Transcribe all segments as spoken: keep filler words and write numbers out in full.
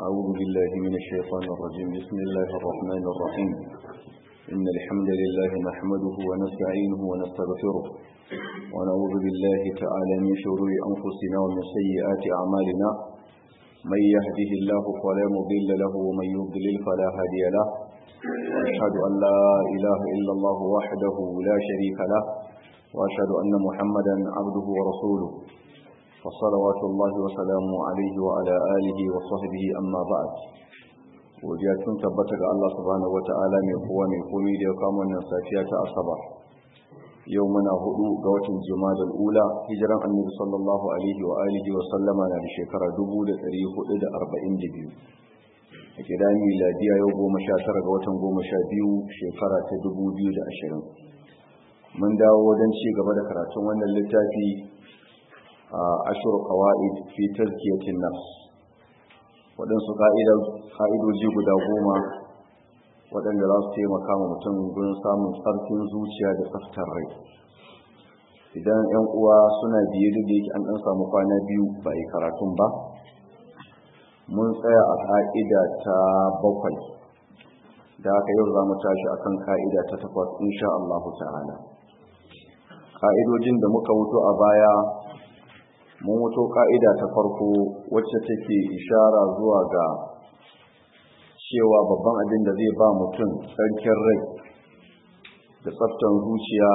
أعوذ بالله من الشيطان الرجيم. بسم الله الرحمن الرحيم. إن الحمد لله نحمده ونستعينه ونستغفره ونعوذ بالله تعالى من شرور أنفسنا ومن سيئات أعمالنا. من يهده الله فلا مضل له ومن يضلل فلا هادي له. وأشهد أن لا إله إلا الله وحده لا شريك له وأشهد أن محمدا عبده ورسوله وصلوات الله وسلامه عليه وعلى آله وصحبه أما بعد. وجاءتون تبتك الله سبحانه وتعالى من قوة من قومي ليقام النساتية أصبح يومنا هدو قوة الجماد الأولى هجرا النبي صلى الله عليه وآله وسلم على شكر دبو لتريه إلى أربعين دبيو كدام ميلادية يوم مشاشرة قوة قوم شابيو شكرة دبو بيو لأشرين من داو ودنشي قبل كراتون وأن اللتافي ashur qawaid fi tazkiyatin nafs wadansu ka'idoji guda goma wadanda za su taimaka wa mutum gurin samun tsarkin zuciya da tsaftar rai. Idan ƴan uwa suna biye da yake an dan samu kwana biyu ba yi karatun ba, mun tsaya a ka'ida ta bakwai da haka yau za mu tashi akan ka'ida ta takwas insha Allah ta'ala. Ka'idojin da muka wuto a baya mun wato ka'ida ta farko wacce take ishara zuwa ga cewa babban abin da zai ba mutum tsarkin rai da tsaftan zuciya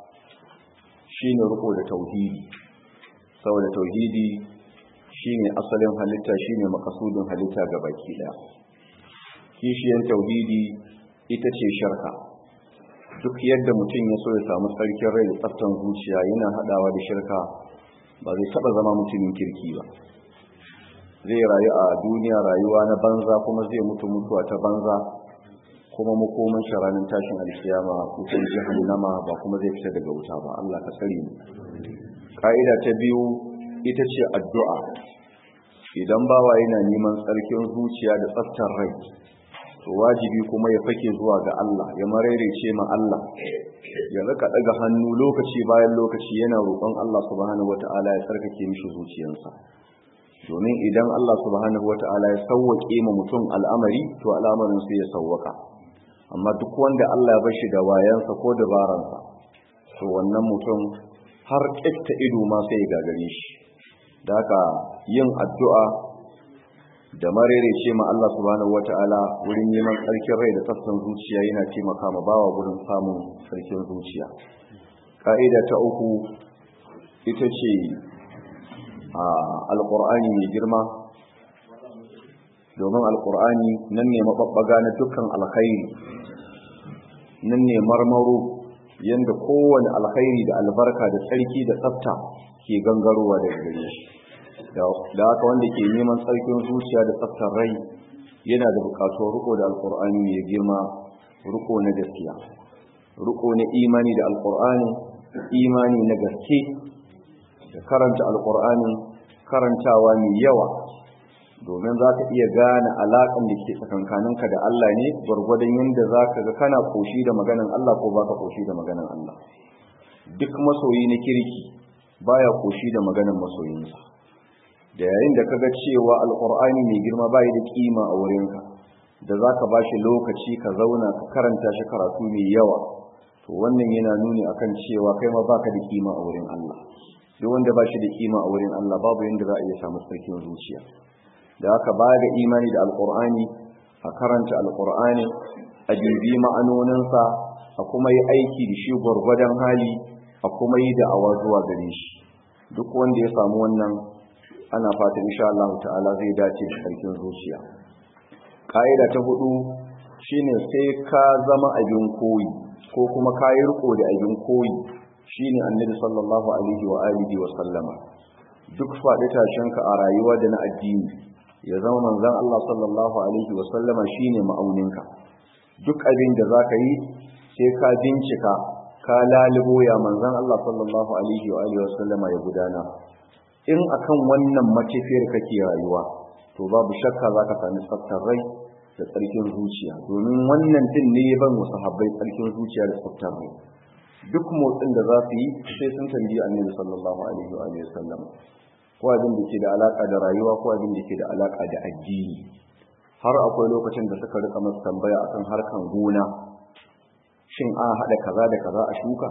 shine riko da tauhidi, saboda tauhidi shine asalin halitta, shine makasudin halitta ga baki daya. Kishiyan tauhidi ita ce shirka. Duk yadda mutum ya so ya samu tsarkin rai da tsaftan zuciya yana hadawa da shirka, ba zai taba zama mutumin kirki ba. Zai rayu a duniya rayuwa na banza kuma zai mutu mutuwa ta banza, kuma makoman sharanin tashin alkiyama wutan jahannama ba kuma zai fita daga wuta ba. Allah ka tsare mu. Ka'ida ta biyu ita ce addu'a. Idan bawa yana neman tsarkin zuciya da tsaftar rai, to wajibi kuma ya fake zuwa ga Allah, ya marerece ma Allah, ya rika daga hannu lokaci bayan lokaci yana roƙon Allah subhanahu wata'ala ya tsarkake mishi zuciyarsa. Domin idan Allah subhanahu wata'ala ya sauwake ma mutum al'amari, to al'amarin sai ya sauwaka. Amma duk wanda Allah ya bar shi da wayansa ko dabaransa, to wannan mutum har ƙifta ido ma sai ya gagare shi. Da haka yin addu'a da marerece ma Allah subhanahu wata'ala wurin neman tsarkin rai da tsaftan zuciya yana taimaka ma bawa wurin samun tsarkin zuciya. Ka'ida ta uku ita ce a alqur'ani mai girma, domin alqur'ani nan ne mababbaga na dukkan alkhairi, nan ne marmaro yanda kowane alkhairi da albarka da tsarki da tsafta ke gangarowa daga gare shi. Da haka wanda ke neman tsarkin zuciya da tsaftar rai yana da bukatuwar riko da alkur'ani mai girma, riko na gaskiya, riko na imani da alkur'ani, imani na gaske, da karanta alkur'ani karantawa mai yawa, domin za ka iya gane alaƙan da ke tsakankaninka da Allah ne gwargwadon yadda za ka ga kana koshi da maganan Allah ko baka koshi da maganan Allah. Duk masoyi na kirki baya koshi da maganan masoyinsa. Da yayin da kaga cewa alqur'ani mai girma bai da kima a wurinka, da zaka bashi lokaci ka zauna ka karanta shi karatu mai yawa, to wannan yana nuni akan cewa kai ma baka da kima a wurin Allah. Duk wanda bashi da kima a wurin Allah babu yanda za a iya samu tsarkin zuciya. Da haka baya da imani da alqur'ani, a karanta alqur'ani, a bibi ma'anoninsa, a kuma yi aiki da shi gwargwadon hali, a kuma yi da'awa zuwa gare shi. Duk wanda ya samu wannan ana fatan insha Allah ta'ala zai dace da sarkin zuciya. Ka'ida ta hudu shine sai ka zama abin koyi ko kuma kai riko da abin koyi shine Annabi sallallahu alaihi wa alihi wa sallama. Duk faɗi tashinka a rayuwa da na addini ya zama manzon Allah sallallahu alaihi wa sallama shine ma'auninka. Duk abin da zaka yi sai ka bincika ka lalubo ya manzon Allah sallallahu alaihi wa alihi wa sallama ya gudana. In akan wannan matafiyar kake rayuwa, to babu shakka za ka sami tsaftar rai da tsarkin zuciya, domin wannan din ne ya ban wasu habbai tsarkin zuciya da tsaftar rai. Duk motsin da za su yi sai sun tambayi Annabi sallallahu alaihi wa sallam, ko abin da ke da alaka da rayuwa ko abin da ke da alaka da addini. har akwai lokacin da suka rika masa tambaya akan harkan gona, shin a haɗa kaza da kaza a shuka,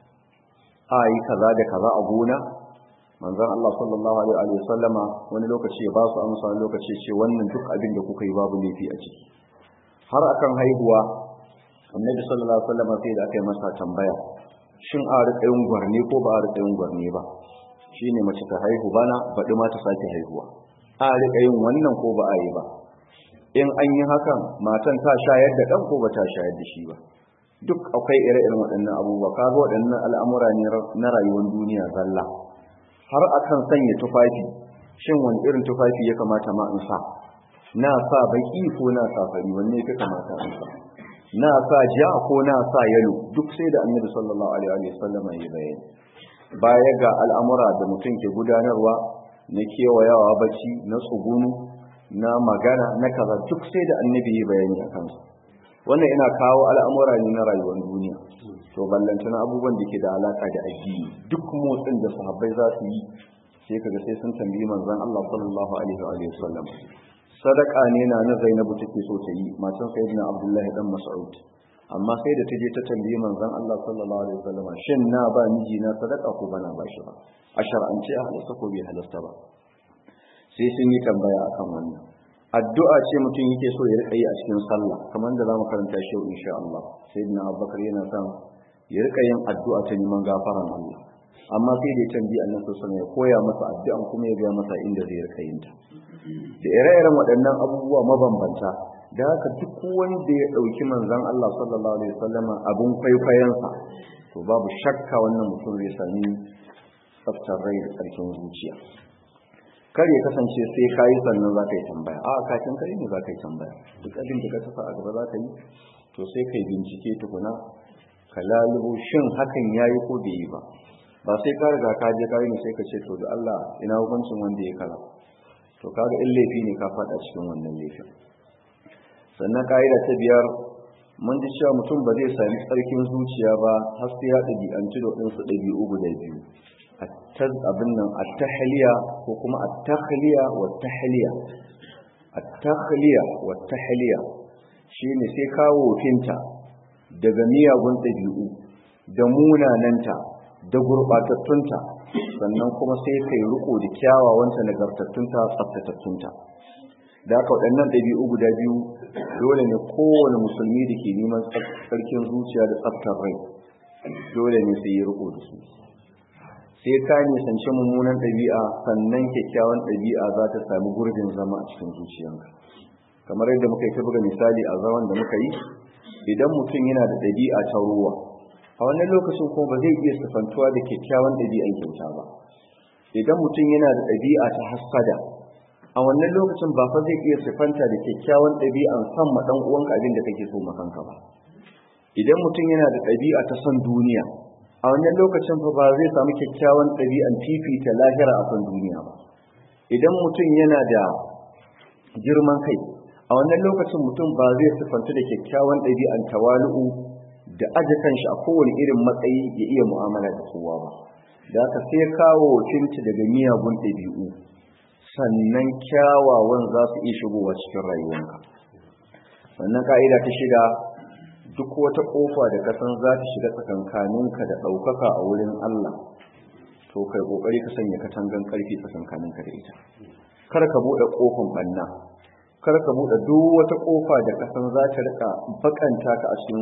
a yi kaza da kaza a gona. Manzon Allah sallallahu alaihi wa sallama wani lokaci ya ba su amsa, wani lokaci ce wannan duk abin da kuka yi babu laifi a ciki. Har akan haihuwa annabi sallallahu alaihi wa sallama sai da aka yi masa tambaya, shin a rika yin gwarne ko ba a rika yin gwarne ba, shine mace ta haihu bana baɗi ma ta sake haihuwa, a rika yin wannan ko ba a yi ba, in an yi hakan matan ta shayar da ɗan ko ba ta shayar da shi ba. Duk akwai ire-iren waɗannan abubuwa, kaga waɗannan al'amura ne na rayuwar duniya zalla. Har akan sanya tufafi, shin wani irin tufafi ya kamata ma in sa, na sa baki ko na sa fari, wanne ya kamata in sa, na sa ja ko na sa yalo, duk sai da annabi sallallahu alaihi wa sallam ya bayani. Baya ga al'amura da mutum ke gudanarwa na kewayawa bacci, na tsugunu, na magana, na kaza, duk sai da annabi ya bayani a kansu. Wannan ina kawo al'amura ne na rayuwar duniya, to ballantana abubuwan da ke da alaka da addini. Duk motsin da sahabbai za su yi sai kaga sai sun tambayi manzon Allah sallallahu alaihi wa sallam. Sadaka ne na na Zainabu take so ta yi, matan sayyidina Abdullahi dan Mas'ud, amma sai da ta je ta tambayi manzon Allah sallallahu alaihi wa sallam, shin na ba miji na sadaka ko bana ba shi ba, a shar'ance a halasta ko bai halasta ba. Sai sun yi tambaya akan wannan. Addu'a ce mutum yake so ya rika yi a cikin sallah, kamar da zamu karanta shi insha Allah. Sayyidina Abubakar yana son ya rika yin addu'a ta neman gafaran Allah, amma sai da ya tambayi Annabi sallallahu alaihi wasallam ya koya masa addu'an kuma ya ga masa inda zai rika yin ta. Da ire-iren waɗannan abubuwa mabambanta, da haka duk wanda ya dauki manzon Allah sallallahu alaihi wasallam abun kwaikwayensa, to babu shakka wannan mutum zai sami tsaftar rai da tsarkin zuciya. Kar ya kasance sai ka yi sannan za ka yi tambaya, a kafin kai ne za ka yi tambaya, duk abin da ka tafa a gaba za ka yi, to sai ka yi bincike tukuna ka lalubo shin hakan ya yi ko bai yi ba. Ba sai ka riga ka je ka yi ne sai ka ce to da Allah ina hukuncin wanda ya kala, to kaga in laifi ne ka faɗa cikin wannan laifin. Sannan ka'ida ta biyar, mun ji cewa mutum ba zai sami tsarkin zuciya ba har sai ya ɗabi'anci da waɗansu ɗabi'u guda biyu, abin nan at-tahliya ko kuma at-takhliya wa at-tahliya. At-takhliya wa at-tahliya shine sai kawo finta daga miyagun ɗabi'u da munananta da gurbatattunta, sannan kuma sai kai riko da kyawawanta, nagartattunta, tsaftatattunta. Da haka waɗannan ɗabi'u guda biyu dole ne kowane musulmi da ke neman tsarkin zuciya da tsaftar rai dole ne sai ya riko da su. Sai ka nisanci mummunan ɗabi'a, sannan kyakkyawan ɗabi'a za ta sami gurbin zama a cikin zuciyanka. Kamar yadda muka yi ta buga misali a zaman da muka yi, idan mutum yana da ɗabi'a ta ruwa, a wannan lokacin kuma ba zai iya sifantuwa da kyakkyawan ɗabi'an kyauta ba. Idan mutum yana da ɗabi'a ta hassada, a wannan lokacin ba fa zai iya sifanta da kyakkyawan ɗabi'an san ma ɗan uwanka abin da kake so ma kanka ba. Idan mutum yana da ɗabi'a ta son duniya, a wannan lokacin fa ba zai samu kyakkyawan ɗabi'an fifita lahira a kan duniya ba. Idan mutum yana da girman kai, a wannan lokacin mutum ba zai sifanta da kyakkyawan ɗabi'an tawalu'u da aje kanshi a kowane irin matsayi ya iya mu'amala da kowa ba. Da haka sai kawo wakilci daga miyagun ɗabi'u, sannan kyawawan za su iya shigowa cikin rayuwanka. Wannan ka'ida ta shida, duk wata kofa da ka san za ta shiga tsakankaninka da ɗaukaka a wurin Allah, to kai kokari ka sanya katangan ƙarfi tsakankaninka da ita. Kar ka buɗe kofan banna, kar ka buɗe duk wata kofa da ka san za ta rika bakanta ka a cikin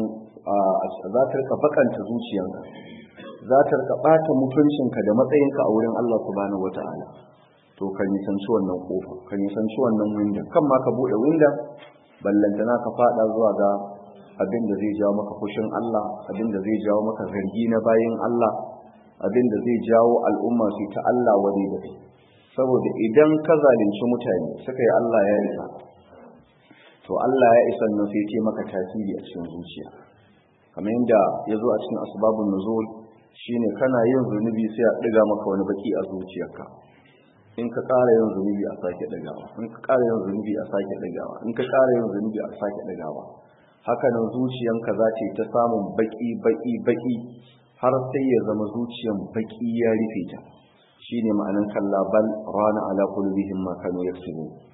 za ta rika bakanta zuciyanka, za ta rika bata mutuncinka da matsayinka a wurin Allah subhanahu wataala. To ka nisanci wannan kofa, ka nisanci wannan winda, kan ma ka buɗe winda ballantana ka fada zuwa ga abin da zai jawo maka fushin Allah, abin da zai jawo maka zargi na bayin Allah, abin da zai jawo al'umma su ta Allah wani da kai. Saboda idan ka zalunci mutane suka yi Allah ya isa, to Allah ya isa nan sai ce maka tasiri a cikin zuciya. Kamar yadda ya zo a cikin asbabun nuzul, shine kana yin zunubi sai a ɗiga maka wani baki a zuciyarka. In ka ƙara yin zunubi a sake ɗagawa, in ka ƙara yin zunubi a sake ɗagawa, in ka ƙara yin zunubi a sake ɗagawa. Haka nan zuciyanka za ta yi ta samun baki baki baki har sai ya zama zuciyan baki ya rufe ta. Shine ma'anan kalla bal rana ala qulubihim ma kanu yaksubun.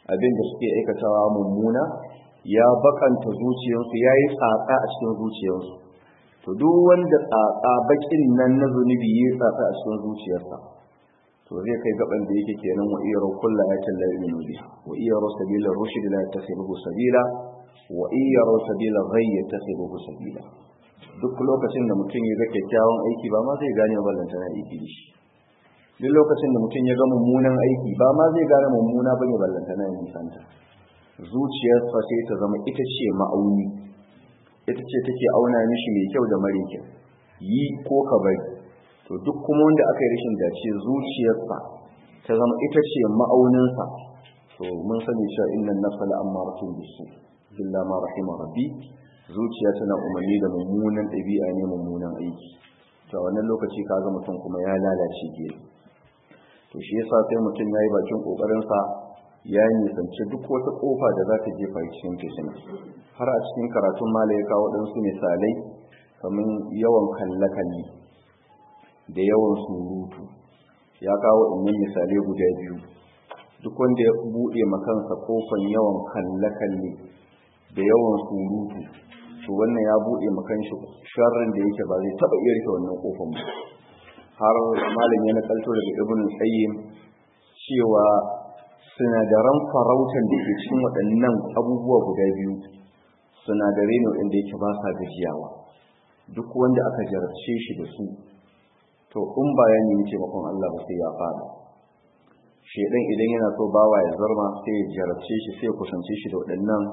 abin da suke aikatawa mummuna ya bakanta zuciyarsu ya yi tsatsa a cikin zuciyarsu. To duk wanda tsatsa bakin nan na zunubi ya yi tsatsa a cikin zuciyarsa to zai kai gaban da yake kenan wa iyyaru kullu ayatin la yu'minu biha wa iyyaru sabila rushd la yattakhidhu sabila wa iyyaru sabila ghayy yattakhidhu sabila. Duk lokacin da mutum ya ga kyakkyawan aiki ba ma zai gane ballanta na aiki da shi. Duk lokacin da mutum ya ga mummunan aiki ba ma zai gane mummuna bane ballanta na nisanta. Zuciyarsa sai ta zama ita ce ma'auni, ita ce take auna mishi mai kyau da mare kyau, yi ko ka bari. To duk kuma wanda aka yi rashin dace zuciyarsa ta zama ita ce ma'auninsa, to mun sani cewa innan nafsa la'ammaratun bisu illa ma rahima rabbi. Zuciya tana umarni da mummunan ɗabi'a ne, mummunan aiki. To a wannan lokaci kaga mutum kuma ya lalace ke. To shi yasa sai mutum yayi bakin kokarinsa ya nisanci duk wata kofa da za ta jefa cikin fitina. Har a cikin karatun mala ya kawo ɗansu misalai kamar yawan kalle-kalle da yawan surutu. Ya kawo ɗannan misalai guda biyu. Duk wanda ya buɗe makansa kofan yawan kalle-kalle da yawan surutu, to wannan ya buɗe makanshi sharrin da yake ba zai taɓa iya rike wannan kofan ba. Har malam ya nakalto daga Ibn Qayyim cewa sinadaran farautan da ke cikin waɗannan abubuwa guda biyu sinadarai ne wanda yake ba sa gajiyawa. Duk wanda aka jarabce shi da su to in ba ya nemi taimakon Allah ba sai ya fada. Shedan idan yana so bawa ya zarma sai ya jarabce shi, sai ya kusance shi da waɗannan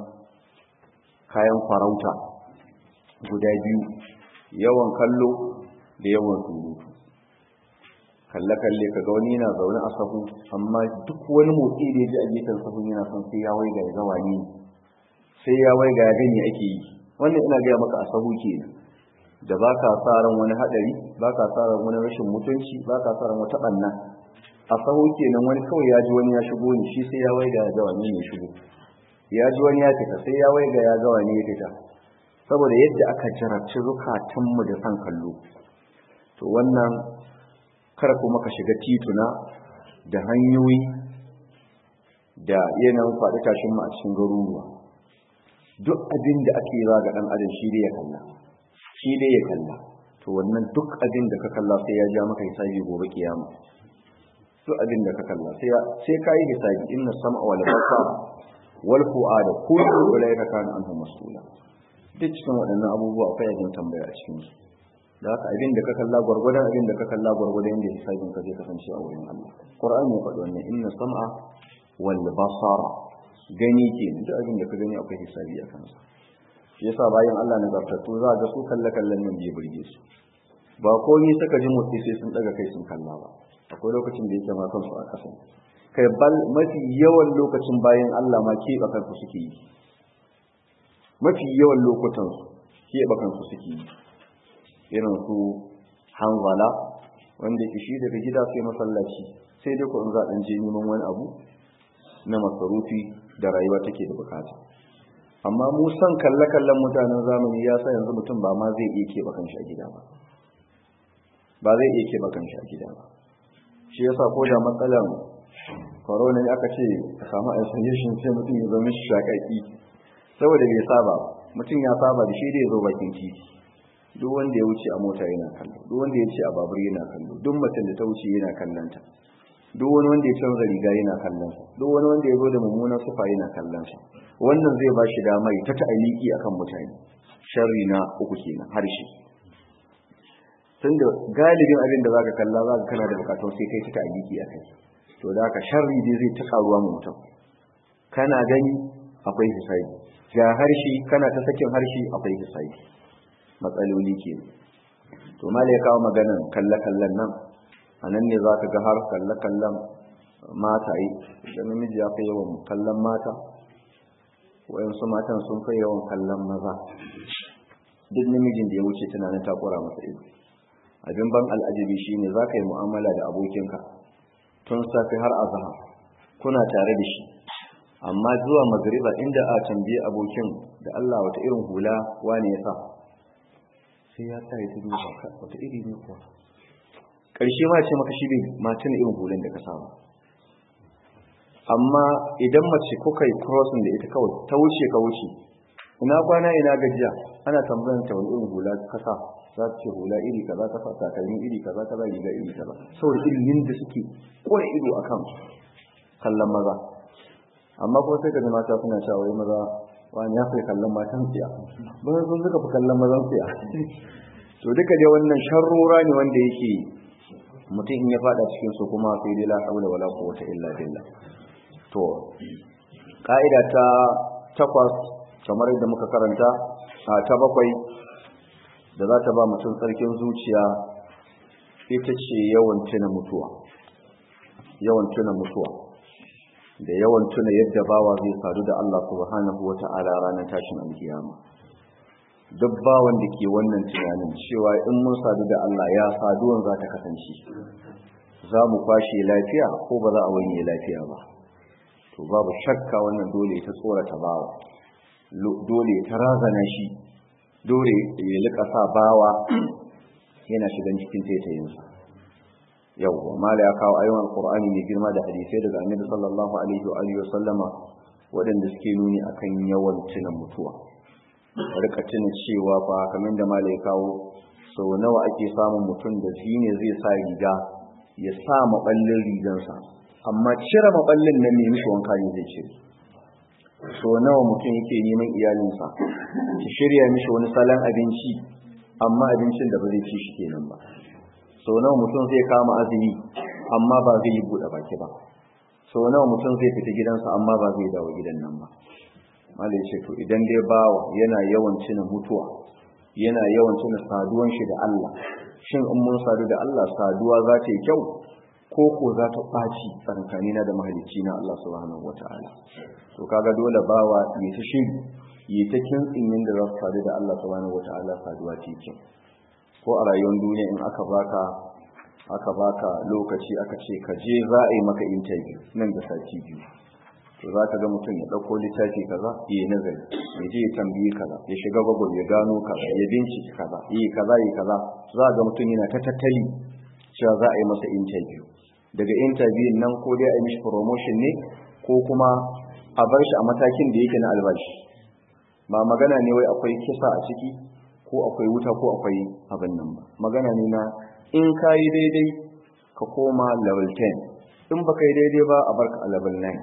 kayan farauta guda biyu, yawan kallo da yawan surutu. Kalle-kalle kaga wani yana zaune a sahu amma duk wani motsi da ya ji a gefen sahun yana son sai ya waiga ya ga wani, sai ya waiga ya gani ake yi. Wannan ina gaya maka a sahu kenan da ba ka sa ran wani hadari, ba ka sa ran wani rashin mutunci, ba ka sa ran wata banna. A sahu kenan wani kawai ya ji wani ya shigo ne, shi sai ya waiga ya ga wani ne shigo. Ya ji wani ya fita sai ya waiga ya ga wani ya fita. Saboda yadda aka jarabci zukatanmu da san kallo. To wannan kar kuma ka shiga tituna da hanyoyi da yanayin faɗi tashin mu a cikin garuruwa. Duk abin da ake yi ga ɗan adam shi dai ya kalla, shi dai ya kalla. To wannan duk abin da ka kalla sai ya ja maka hisabi gobe kiyama. Duk abin da ka kalla sai sai ka yi hisabi. Inna sam'a wal basara wal fu'ada kullu ulaika kana anhu mas'ula. Duk cikin waɗannan abubuwa akwai abin tambaya a cikin su. Da haka abin da ka kalla gwargwadon abin da ka kalla gwargwadon yadda hisabin ka zai kasance a wurin Allah. Qur'ani ya faɗi wannan, inna sam'a wal basara, gani ke duk abin da ka gani akwai hisabi a kansa. Shi yasa bayan Allah na zartattu za ga su kalle kallon nan bai burge su. Ba komai suka ji motsi sai sun daga kai sun kalla ba. Akwai lokacin da yake ma kansu a ƙasa. Kai bal mafi yawan lokacin bayan Allah ma keɓe kansu suke yi. Mafi yawan lokutan su keɓe kansu suke yi. Irin su Hanzala wanda ke shi daga gida sai masallaci, sai dai ko in za ɗan je neman wani abu na masarufi da rayuwa take da bukata. Amma mu san kalle-kallen mutanen zamani ya sa yanzu mutum ba ma zai iya keɓe kanshi a gida ba. Ba zai iya keɓe kanshi a gida ba. Shi yasa ko da matsalan corona ne aka ce a samu isolation sai mutum ya zama shi shakaki. Saboda bai saba, mutum ya saba da shi da ya zo bakin titi. Duk wanda ya wuce a mota yana kallo, duk wanda ya ce a babur yana kallo, duk mutum da ta wuce yana kallonta, duk wani wanda ya canza riga yana kallon sa, duk wani wanda ya zo da mummunan sufa yana kallon sa. Wannan zai ba shi dama ya ta ta'aliki akan mutane. Sharri na uku kenan, harshe. Tunda galibin abin da zaka kalla zaka kana da bukatun sai kai ta ta'aliki akai. To da haka sharri dai zai ta karuwa mu mutum. Kana gani akwai hisabi. Ga harshe kana ta sakin harshe akwai hisabi. Matsaloli ke. To mala ya kawo maganan kalle-kallen nan, a nan ne za ka ga har kalle-kallen mata yi, da namiji ya fi yawan kallon mata, wayansu matan sun fi yawan kallon maza. Duk namijin da ya wuce tunanin takura masa ido. Abin ban al'ajabi shi ne za ka yi mu'amala da abokinka tun safe har azahar, kuna tare da shi, amma zuwa magariba inda a tambaye abokin da Allah wata irin hula wane ya sa, sai ya tsaye ta duba wata iri ne kuwa. Ƙarshe ma ce maka shi bai ma tuna irin hulan da ka samu. amma idan mace kuka yi crossing da ita kawai ta wuce ka wuce ina kwana ina gajiya ana tambayar ta wani irin hula kasa za ta ce hula iri kaza kasa takalmi iri kaza kaza riga iri kaza saboda ilimin da suke kore ido akan kallon maza amma kuma sai ka ji mata suna cewa wai maza wani ya fi kallon matan tsiya ba sun suka fi kallon mazan tsiya to duka dai wannan sharrora ne wanda yake mutum in ya fada cikin su kuma sai dai la haula wala quwwata illa billah to ka'ida ta takwas kamar yadda muka karanta a ta bakwai da za ta ba mutum tsarkin zuciya ita ce yawan tuna mutuwa yawan tuna mutuwa da yawan tuna yadda bawa zai sadu da Allah subhanahu wata'ala ranar tashin alkiyama duk bawan da ke wannan tunanin cewa in mun sadu da Allah ya saduwan za ta kasance za mu kwashe lafiya ko ba za a wanye lafiya ba to babu shakka wannan dole ta tsorata bawa dole ta razana shi dole ya lika sa bawa yana shigan cikin taitayinsa yawwa mala ya kawo ayoyin alqur'ani mai girma da hadisai daga annabi sallallahu alaihi wa alihi wasallama wadanda suke nuni akan yawan tunan mutuwa rika tuna cewa fa kamar da mala ya kawo sau nawa ake samun mutum da shi ne zai sa riga ya sa maballin rigansa amma cire maballin nan ne mishi wanka ne zai cire sau nawa mutum yake neman iyalinsa ki shirya mishi wani salon abinci amma abincin da ba zai ci shi kenan ba sau nawa mutum zai kama azumi amma ba zai yi buɗe baki ba sau nawa mutum zai fita gidansa amma ba zai dawo gidan nan ba malai ce to idan dai bawa yana yawan tuna mutuwa yana yawan tuna saduwan shi da Allah shin in mun sadu da Allah saduwa za ta yi kyau ko ko za ta ɓaci tsakankanina da mahalicci na Allah subhanahu wataala to kaga dole bawa ya ta shiri ya ta kintsin yadda za su sadu da Allah subhanahu wataala saduwa ta yi kyau ko a rayuwar duniya in aka baka aka baka lokaci aka ce ka je za a yi maka interview nan da sati biyu to za ka ga mutum ya ɗauko littafi kaza ya yi nazari ya je ya tambayi kaza ya shiga google ya gano kaza ya bincike kaza yi kaza yi kaza za ga mutum yana ta tattali cewa za a yi masa interview daga interview nan ko dai a yi mishi promotion ne ko kuma a bar shi a matakin da yake na albashi ba magana ne wai akwai kisa a ciki ko akwai wuta ko akwai abin nan ba magana ne na in ka yi daidai ka koma level ten in ba ka yi daidai ba a barka a level nine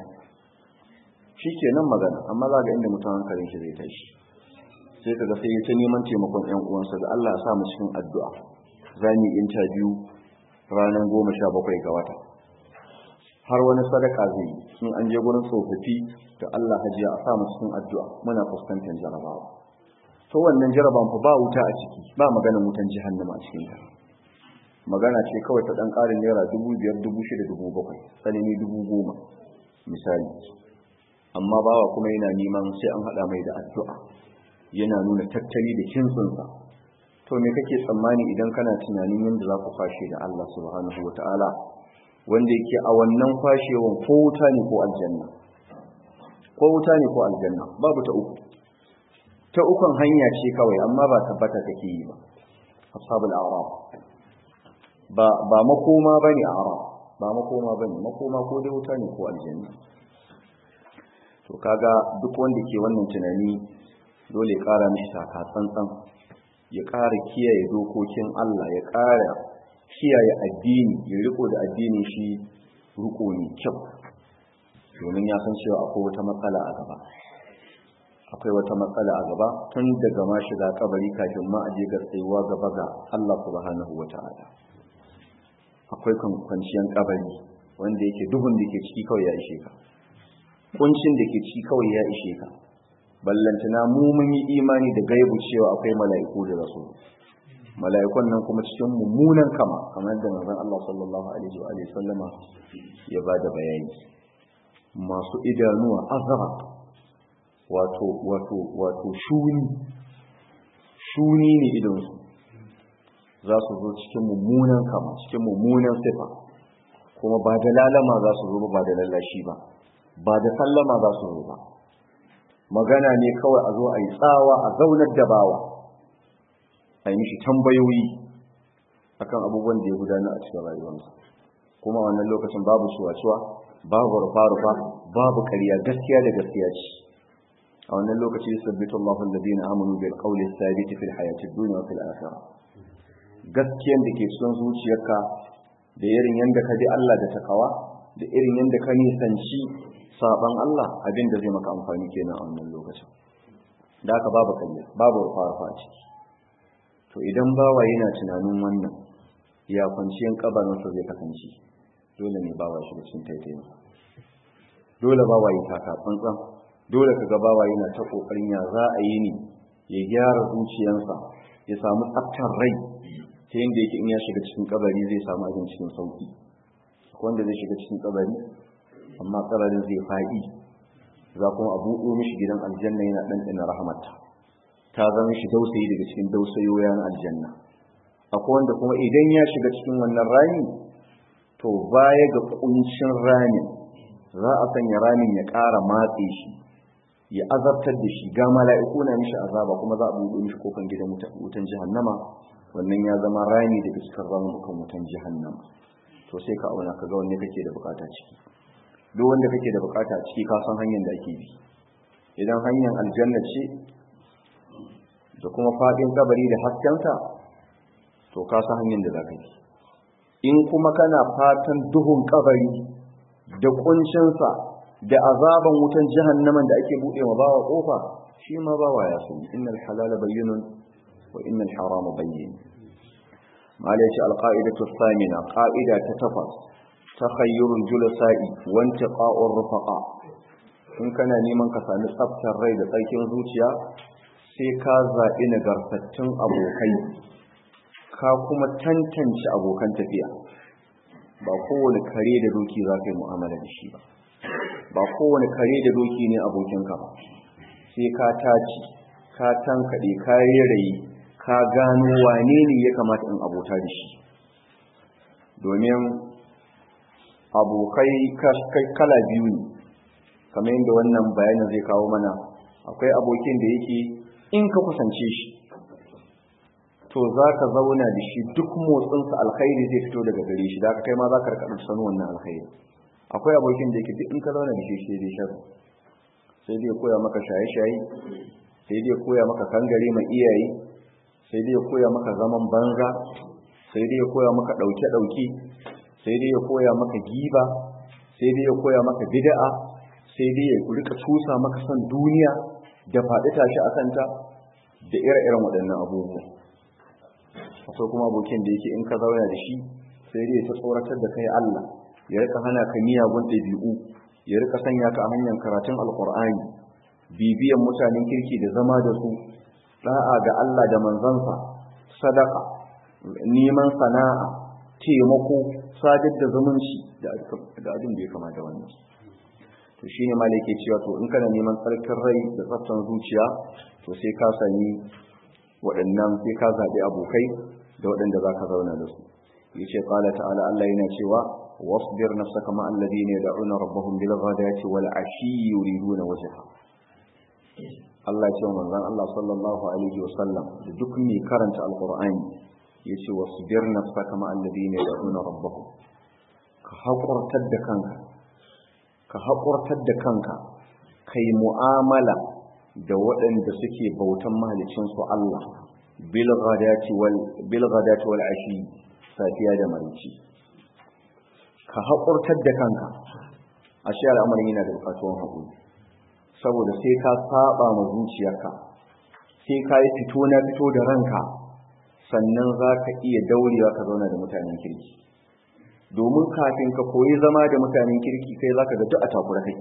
shi ke nan magana amma za ga inda mutum hankalin shi zai tashi sai ka ga sai ya ta neman taimakon yan uwansa da Allah ya sa mu cikin addu'a za mu yi interview ranar goma sha bakwai ga wata har wani sadaka zai yi in an je gurin tsofaffi da Allah hajiya a sa mu cikin addu'a muna fuskantar jarabawa to wannan jarabawan fa ba wuta a ciki ba maganar wutan jahannama a cikin ta magana ce kawai ta dan karin naira dubu biyar dubu shida dubu bakwai tsanani dubu goma misali amma bawa kuma yana neman sai an hada mai da addu'a yana nuna tattali da kintsinsa to me kake tsammani idan kana tunanin yadda za ku fashe da Allah subhanahu wataala wanda yake a wannan fashewan ko wuta ne ko aljanna ko wuta ne ko aljanna babu ta uku ta ukun hanya ce kawai amma ba tabbata take yi ba ashabul a'raf ba ba makoma bane a'raf ba makoma bane makoma ko dai wuta ne ko aljanna to kaga duk wanda ke wannan tunani dole ya kara mishi taka tsantsan ya kara kiyaye dokokin Allah ya kara kiyaye addini ya riko da addinin shi riko ne kyau domin ya san cewa akwai wata matsala a gaba akwai wata matsala a gaba tun daga ma shiga kabari kafin ma aje ga tsayuwa gaba ga Allah subhanahu wataala akwai kwanciyar kabari wanda yake duhun da ke ciki kawai ya ishe ka kuncin da ke ciki kawai ya ishe ka ballantana mu mun yi imani da gaibu cewa akwai mala'iku da rasu mala'ikun nan kuma cikin mummunan kama kamar da manzon Allah sallallahu alaihi wa alihi sallama ya bada bayani masu idanuwa azaba wato wato wato shuni shuni ne idan su za su zo cikin mummunan kama cikin mummunan sifa kuma ba da lalama za su zo ba da lallashi ba ba da sallama za su zo ba magana ne kawai a zo a yi tsawa a zaunar da bawa a yi mishi tambayoyi akan abubuwan da ya gudana a cikin rayuwarsa kuma wannan lokacin babu ciwa-ciwa babu rufa-rufa, babu ƙarya, gaskiya da gaskiya ce. A wannan lokaci sabbitu Allahu alladhina amanu bil qawli thabit fil hayatid dunya wa fil akhirah. Gaskiyan da ke cikin zuciyarka da irin yanda ka bi Allah da takawa da irin yanda ka nisanci saban Allah, abin da zai maka amfani kenan a wannan lokacin. Da haka babu ƙarya, babu rufa-rufa a ciki. To idan bawa yana tunanin wannan, ya kwanciyan kabarinsa zai kasance, dole ne bawa shi da cikin taitayin. Dole bawa yi taka tsantsan, dole ka ga bawa yana ta kokarin ya za a yi ne ya gyara zuciyarsa, ya samu tsaftar rai ta yadda yake in ya shiga cikin kabari zai samu abin cikin sauki. Wanda zai shiga cikin kabari amma kabarin zai faɗi, za kuma a buɗo mishi gidan aljanna yana ɗanɗana rahamarta, ta zama shi dausayi daga cikin dausayoyin aljanna. Akwai wanda kuma idan ya shiga cikin wannan rami, to baya ga kuncin ramin za a sanya ramin ya ƙara matse shi, ya azabtar da shi, ga mala'iku na mishi azaba, kuma za a buɗe mishi kofan gidan wutan jahannama. Wannan ya zama rami daga cikin ramukan wutan jahannama. To sai ka auna ka ga wanne kake da bukata ciki. Duk wanda kake da bukata ciki ka san hanyar da ake bi. Idan hanyar aljanna ce da kuma faɗin kabari da haskenta, to ka san hanyar da za ka bi. In kuma kana fatan duhun kabari da kuncinsa da azaban wutan jahannaman da ake buɗe wa bawa kofa, shi ma bawa ya sani innal halala bayyinun wa innal harama bayyin. malaci alqaidatu thamina, qaida ta takwas, takhayyurul julasa'i wa intiqa'ur rufaqa. in kana neman ka sami tsaftar rai da tsarkin zuciya, sai ka zaɓi nagartattun abokai, ka kuma tantance abokan tafiya. Ba kowane kare da doki za ka yi mu'amala da shi ba, ba kowane kare da doki ne abokinka ba. Sai ka taci, ka tankaɗe, ka rairayi, ka gano wane ne ya kamata in abota da shi. Domin abokai kala biyu ne, kamar yadda wannan bayanin zai kawo mana. Akwai abokin da yake in ka kusance shi, to za ka zauna da shi duk motsinsa alkhairi zai fito daga gare shi, da aka kai ma za ka rikaɗa sanu wannan alkhairi. Akwai abokin da yake duk in ka zauna da shi sai dai sharri, sai dai koya maka shaye-shaye, sai dai koya maka kangare mai iyaye, sai dai koya maka zaman banza, sai dai koya maka ɗauke-ɗauke, sai dai koya maka giba, sai dai koya maka bid'a, sai dai ya rika tusa maka son duniya da faɗi tashi a kanta da ire-iren waɗannan abubuwa. Akwai kuma abokin da yake in ka zauna da shi sai dai ta tsoratar da kai Allah, ya rika hana ka miyagun ɗabi'u, ya rika sanya ka a hanyar karatun alkur'ani, bibiyan mutanen kirki da zama da su, da'a ga Allah da manzansa, sadaka, neman sana'a, taimako, sadar da zumunci da abin da ya kama da wannan. To shine malai ke cewa to in kana neman tsarkin rai da tsaftan zuciya, to sai ka sani waɗannan, sai ka zaɓi abokai da waɗanda za ka zauna da su. Yace qala ta'ala, Allah yana cewa wasbir nafsaka ma alladhina yad'una rabbahum bil ghadati wal ashi yuriduna wajha. Allah ce manzon Allah sallallahu alaihi wasallam da duk mai karanta alqur'ani yace wasbir nafsaka ma alladhina yad'una rabbahum, ka haƙurtar da kanka ka haƙurtar da kanka kai mu'amala da waɗanda suke bautan mahalicinsu Allah bil ghadati wal bil ghadati wal ashi, safiya da marici. Ka haƙurtar da kanka, ashe al'amarin yana da bukatuwan haƙuri, saboda sai ka saba ma zuciyarka, sai ka yi fito na fito da ranka, sannan za ka iya daurewa ka zauna da mutanen kirki. Domin kafin ka koyi zama da mutanen kirki, kai za ka ga duk a takura kake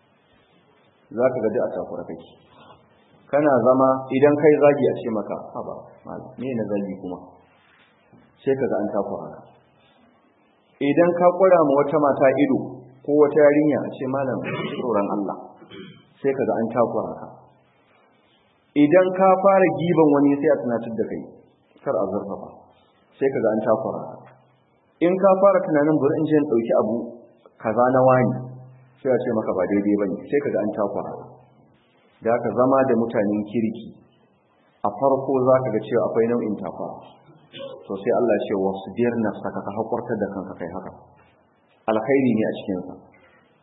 za ka ga duk a takura kake kana zama, idan kai zagi a ce maka haba malam me na zagi kuma, sai ka ga an takura ka. Idan ka kura ma wata mata ido ko wata yarinya a ce malam tsoron Allah, sai ka ga an takura ka. Idan ka fara giban wani sai a tunatar da kai kar a zurfafa, sai ka ga an takura ka. In ka fara tunanin bari in je in dauki abu kaza na wani, sai a ce maka ba daidai bane, sai ka ga an takura ka. Da ka zama da mutanen kirki a farko za ka ga cewa akwai nau'in takura. To sai Allah ya ce wasbir nafsaka, ka hakurtar da kanka kai haka, alkhairi ne a cikin sa.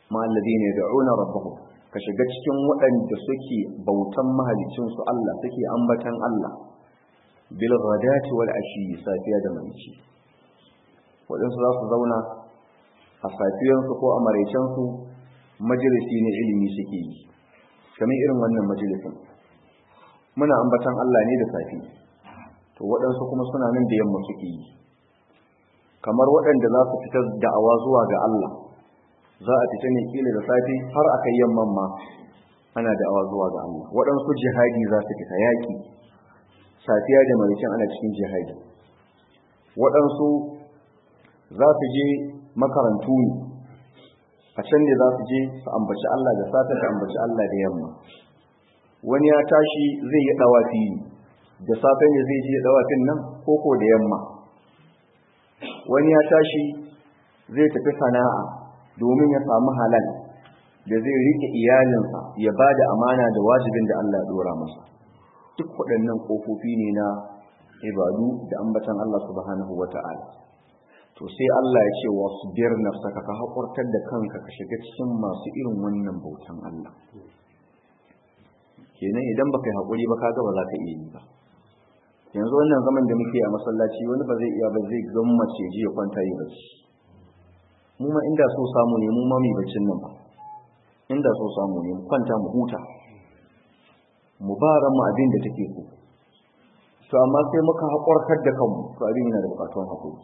ma alladhina yad'una rabbahum ka shiga cikin waɗanda suke bautan mahalicin su Allah suke ambatan Allah bil ghadati wal ashi safiya da marici waɗansu za su zauna a safiyansu ko a maraicensu majalisi ne ilimi suke yi kamar irin wannan majalisin muna ambatan Allah ne da safi to waɗansu kuma suna nan da yamma suke yi kamar waɗanda za su fitar da'awa zuwa ga Allah za a fita ne kila da safi har a kai yamman ma ana da'awa zuwa ga Allah waɗansu jihadi za su fita yaƙi safiya da maraicin ana cikin jihadi waɗansu za su je makarantu ne a can ne za su je su ambaci Allah da safe su ambaci Allah da yamma wani ya tashi zai yi dawafi da safe ne zai je dawafin nan koko da yamma wani ya tashi zai tafi sana'a domin ya samu halal da zai rike iyalinsa ya bada amana da wajibin da Allah ya dora masa duk waɗannan kofofi ne na ibadu da ambatan Allah subhanahu wata'ala to sai Allah ya ce wasbir nafsaka ka hakurtar da kanka ka shiga cikin masu irin wannan bautan Allah kenan idan baka yi hakuri ba kaga ba za ka iya yi ba yanzu wannan zaman da muke a masallaci wani ba zai iya ba zai gammace ji ya kwanta yi bacci mu ma inda so samu ne mu ma mu baccin nan ba inda so samu ne mu kwanta mu huta mu bara mu abin da take so to amma sai muka hakurtar da kanmu to abin yana da bukatun hakuri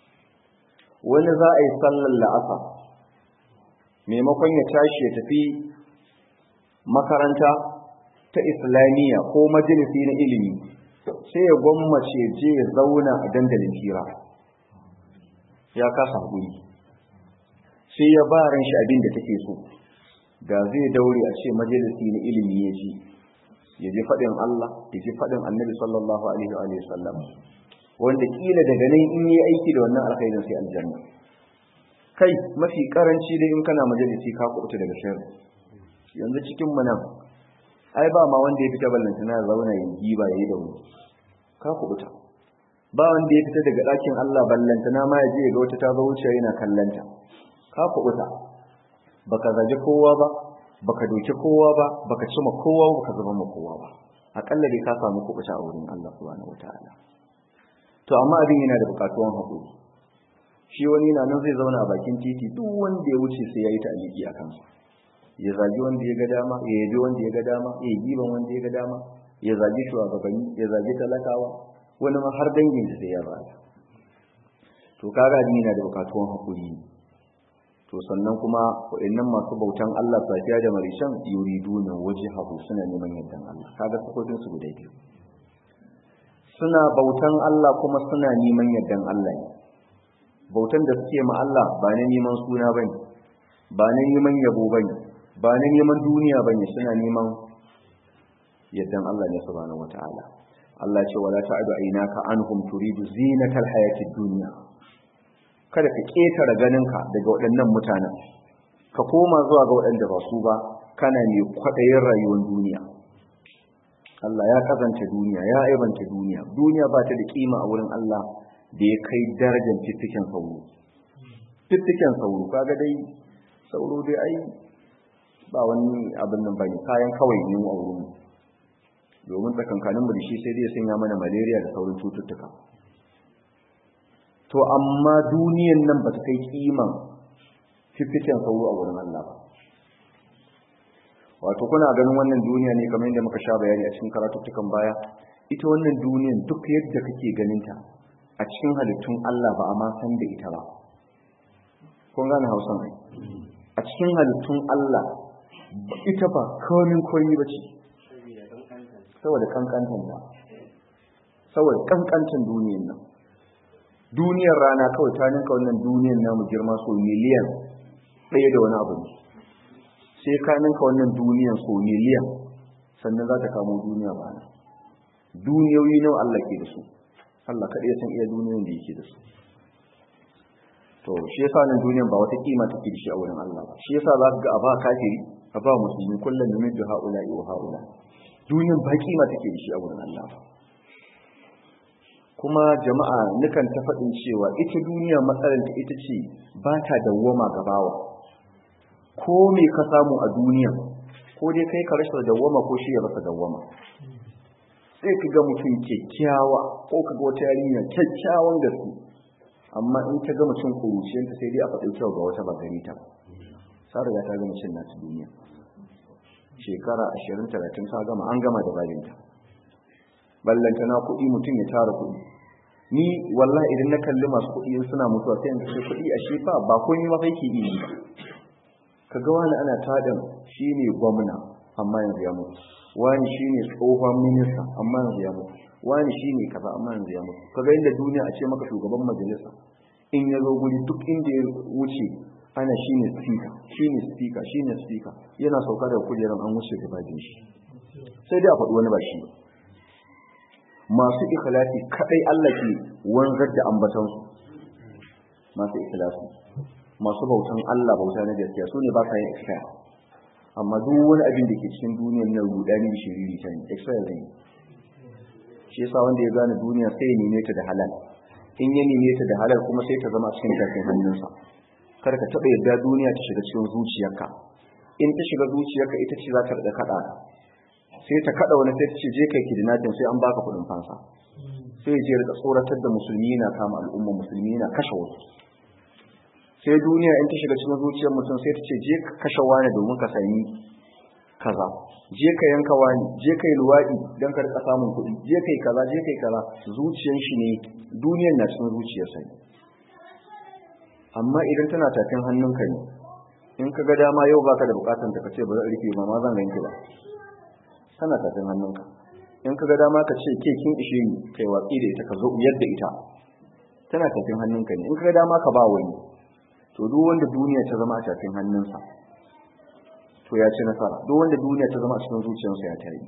wani za a yi sallar la'asa maimakon ya tashi ya tafi makaranta ta islamiyya ko majalisi na ilimi sai ya gwammace je ya zauna a dandalin hira ya kasa haƙuri sai ya ba ran shi abin da take so da zai daure a ce majalisi na ilimi ya ji ya ji faɗin Allah ya ji faɗin annabi sallallahu alaihi wa sallam wanda kila daga nan in yi aiki da wannan alkhairin sai aljanna kai mafi karanci dai in kana majalisi ka kuɓuta daga sharri yanzu cikin mu nan ai ba ma wanda ya fita ballanta na zauna yin giba yayi da mu ka kuɓuta ba wanda ya fita daga ɗakin Allah ballanta na ma ya je ga wata ta zo wuce yana kallanta ka kuɓuta baka zaje kowa ba baka doki kowa ba baka cima kowa baka zama ma kowa ba akalla dai ka samu kuɓuta a wurin Allah subhanahu wataala to amma abin yana da bukatuwan haƙuri shi wani na nan zai zauna a bakin titi duk wanda ya wuce sai ya yi ta'aliki a kansa ya zagi wanda ya ga dama ya yabi wanda ya ga dama ya yi giban wanda ya ga dama ya zagi shugabanni ya zagi talakawa wani ma har dangin da sai ya bada to kaga abin yana da bukatuwan haƙuri to sannan kuma wa'annan masu bautan Allah safiya da marishan yuriduna wajhahu suna neman yardan Allah kaga sakotin su guda biyu suna bautan Allah kuma suna neman yardan Allah ne bautan da suke ma Allah ba na neman suna bane ba na neman yabo bane ba na neman duniya bane suna neman yardan Allah ne subhanahu wataala Allah ce wala ta'du aynaka anhum turidu zinatal hayatid dunya kada ka ketara ganinka daga waɗannan mutanen ka koma zuwa ga waɗanda ba su ba kana ne kwadayin rayuwar duniya Allah ya kazanta duniya ya aibanta duniya duniya ba ta da kima a wurin Allah da ya kai darajar fiffiken sauro fiffiken sauro kaga dai sauro dai ai ba wani abin nan bane kayan kawai ne a wurin domin tsakankanin mu da shi sai dai sanya mana malaria da sauran cututtuka to amma duniyan nan ba ta kai kiman fiffiken sauro a wurin Allah ba wato kuna ganin wannan duniya ne kamar yadda muka sha bayani a cikin karatuttukan baya ita wannan duniyan duk yadda kake ganin ta a cikin halittun Allah ba a ma san da ita ba kun gane Hausa ne a cikin halittun Allah ita ba komin koyi ba ce saboda kankantan ba saboda kankantan duniyan nan duniyar rana kawai ta ninka wannan duniyan namu girma so miliyan ɗaya da wani abu ne sai ka ninka wannan duniyan so miliyan sannan za ta kamo duniya ba na duniyoyi nawa Allah ke da su Allah kaɗai san iya duniyan da yake da su to shi yasa nan duniyan ba wata kima take da shi a wurin Allah ba shi yasa za ka ga a ba kafiri a ba musulmi kullum numiddu haula wa haula duniyan ba kima take da shi a wurin Allah ba kuma jama'a nukan ta faɗin cewa ita duniya matsalarta ita ce ba ta dawwama gabawa ko ko me ka samu a duniya ko dai kai ka rasa dawwama ko shi ya rasa dawwama. Sai ka ga mutum kyakkyawa ko ka ga wata yarinya kyakkyawan gaske, amma in ta ga mutum kuruciyarta sai dai a faɗi kyau ga wata ba gari ta sa riga ta gama cin nata duniya. Shekara ashirin talatin ta gama an gama da balinta. Ballanta na kuɗi mutum ya tara kuɗi. Ni wallahi idan na kalli masu kuɗi suna mutuwa sai in ce kuɗi a shefa ba komai ma kai ke yi ba. Kaga wani ana tadan shine gwamna amma yanzu ya mutu. Wani shine tsohon minista amma yanzu ya mutu. Wani shine kaza amma yanzu ya mutu. Kaga inda duniya a ce maka shugaban majalisa in ya zo guri duk inda ya wuce ana shine speaker shine speaker shine speaker yana sauka daga kujeran an wuce gaba da shi. Sai dai a faɗi wani ba shi ba. Masu ikhlasi kadai Allah ke wanzar da ambatansu. Masu ikhlasi masu bautan Allah bauta na gaskiya su ne ba sa yin expire. Amma duk wani abin da ke cikin duniyar nan rudani da shiriri ta ne expire zai. Shi yasa wanda ya gane duniya sai ya neme ta da halal. In ya neme ta da halal kuma sai ta zama cikin tafin hannunsa. Kar ka taɓa yadda duniya ta shiga cikin zuciyarka. In ta shiga zuciyarka ita ce za ta rika kaɗa ka. Sai ta kada wani sai ta ce je kai kidnapping sai an baka kudin fansa. Sai je rika tsoratar da musulmi na kama al'umma musulmi na kashe wasu. Sai duniya in ta shiga cikin zuciyar mutum sai ta ce je ka kashe wani domin ka sami kaza. Je ka yanka wani, je kai luwadi dan ka rika samun kuɗi. Je kai kaza, je kai kaza. Zuciyar shi ne duniyar na cikin zuciyar sa. Amma idan tana tafin hannunka ne in ka ga dama yau baka da bukatun ta kace ba zan rike ba ma zan ganki ba. Tana tafin hannunka in ka ga dama ka ce ke kin ishe ni kai watsi da ita ka zo yadda ita tana tafin hannunka ne in ka ga dama ka ba wani. To duk wanda duniya ta zama a tafin hannunsa to ya ci nasara. Duk wanda duniya ta zama a cikin zuciyarsa ya tayi.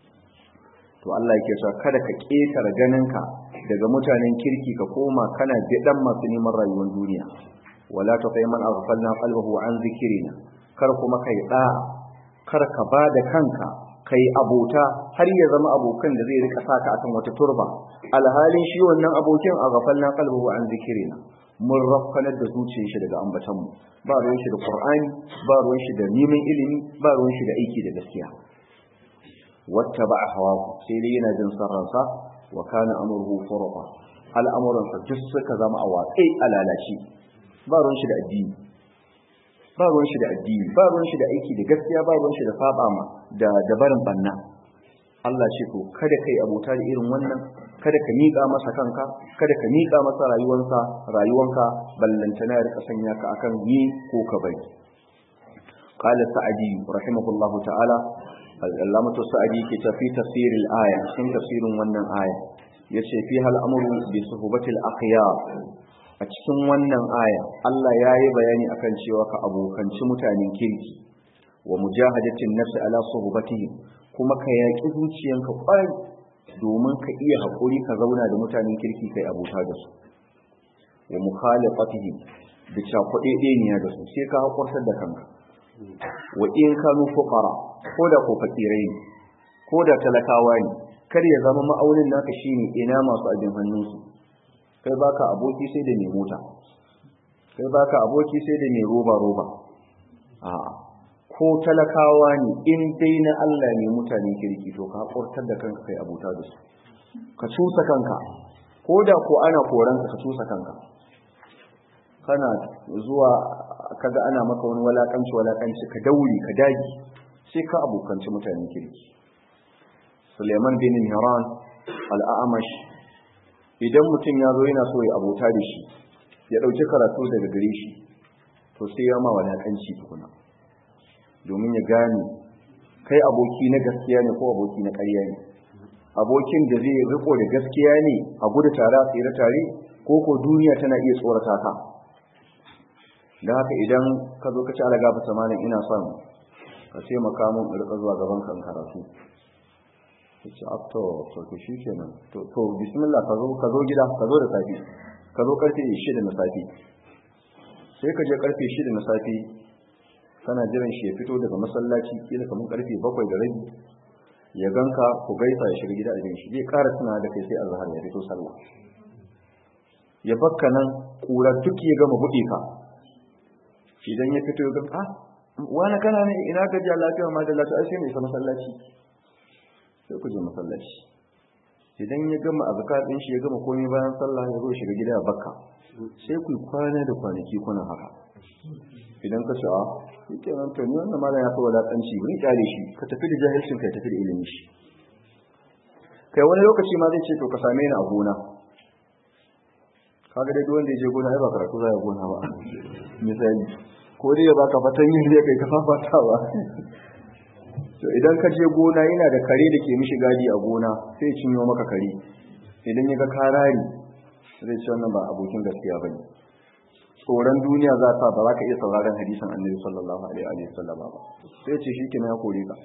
To Allah yake cewa kada ka ketare ganinka daga mutanen kirki ka koma kana bidan masu neman rayuwar duniya. Wala taqay man aghfalna qalbahu an zikrina. Kar kuma kai da kar ka ba da kanka kai abota har ya zama abokan da zai rika saka akan wata turba alhalin shi wannan abokin a ghafalna qalbuhu an zikrina mun rafkanar da zuciyar shi daga ambatan mu ba ruwan shi da Qur'ani ba ruwan shi da neman ilimi ba ruwan shi da aiki da gaskiya wattaba'a hawahu sai dai yana jin sarransa wa kana amruhu furqa al'amuran sa duk suka zama a watsi alalaci ba ruwan shi da addini ba ruwan shi da addini ba ruwan shi da aiki da gaskiya ba ruwan shi da saba ma da dabarin banna. Allah ce to kada kai abota da irin wannan kada ka miƙa masa kanka kada ka miƙa masa rayuwansa rayuwanka ballantana ya rika sanya ka akan yi ko ka bari. Qala Sa'di rahimahullahu ta'ala al-Allamah Sa'di ke tafi tafsir al-aya cikin tafsirin wannan aya yace fi hal amru bi suhbatil akhyar. A cikin wannan aya Allah ya yi bayani akan cewa ka abokanci mutanen kirki wa mujahadatin nafsi ala suhbatihim kuma ka yaki zuciyanka kwai domin ka iya hakuri ka zauna da mutanen kirki kai abota da su wa mukhalafatihim da cakuɗe ɗeniya da su sai ka hakurtar da kanka wa in kanu fuqara ko da ko fakirai ne ko da talakawa ne kar ya zama ma'aunin naka shine ina masu abin hannunsu kai baka aboki sai da mai mota kai baka aboki sai da mai roba roba a'a ko talakawa ne in dai na Allah ne mutane kirki to ka kurtar da kanka kai abota da su ka cusa kanka ko da ko ana koran ka cusa kanka kana zuwa kaga ana maka wani walakanci walakanci ka dauri ka dagi sai ka abokanci mutanen kirki. Suleiman bin Mihran al-A'mash idan mutum ya zo yana so ya abota da shi ya dauki karatu daga gare shi to sai ya ma walakanci tukuna domin ya gane kai aboki na gaskiya ne ko aboki na ƙarya ne abokin da zai riko da gaskiya ne a gudu tare a tsira tare ko ko duniya tana iya tsorata ka. Da haka idan ka zo ka ci alaga fa samanin ina son ka ce maka mun rika zuwa gaban kan karatu kace afto to to shikenan to to bismillah ka zo ka zo gida ka zo da safi ka zo karfe shida na safi sai ka je karfe shida na safi kana jiran shi ya fito daga masallaci kila kamar karfe bakwai da rabi ya ganka ku gaisa ya shiga gida abin shi zai ƙara tuna da kai sai azhar ya fito sallah ya bakka nan kura duk ya gama buɗe ka idan ya fito ya ga ah wani kana ne ina gaji lafiya ma da lafiya sai mai isa masallaci sai ku je masallaci idan ya gama azkar din shi ya gama komai bayan sallah ya zo shiga gida a bakka sai ku kwana da kwanaki kuna haka idan ka ce a yake nan to ni wannan malam ya fa wadatanci bari kare shi ka tafi da jahilcin ka tafi da ilimin shi kai wani lokaci ma zai ce to ka same ni a gona kaga dai duk wanda ya je gona ai ba karatu zai gona ba misali ko dai ya baka fatan yin zai kai ka fafatawa to idan ka je gona yana da kare da ke mishi gadi a gona sai ya cinyo maka kare idan ya ga karari zai ce wannan ba abokin gaskiya bane tsoron duniya za ta ba za ka iya sauraron hadisin annabi sallallahu alaihi wa sallam ba sai ce shi kenan ya kore ka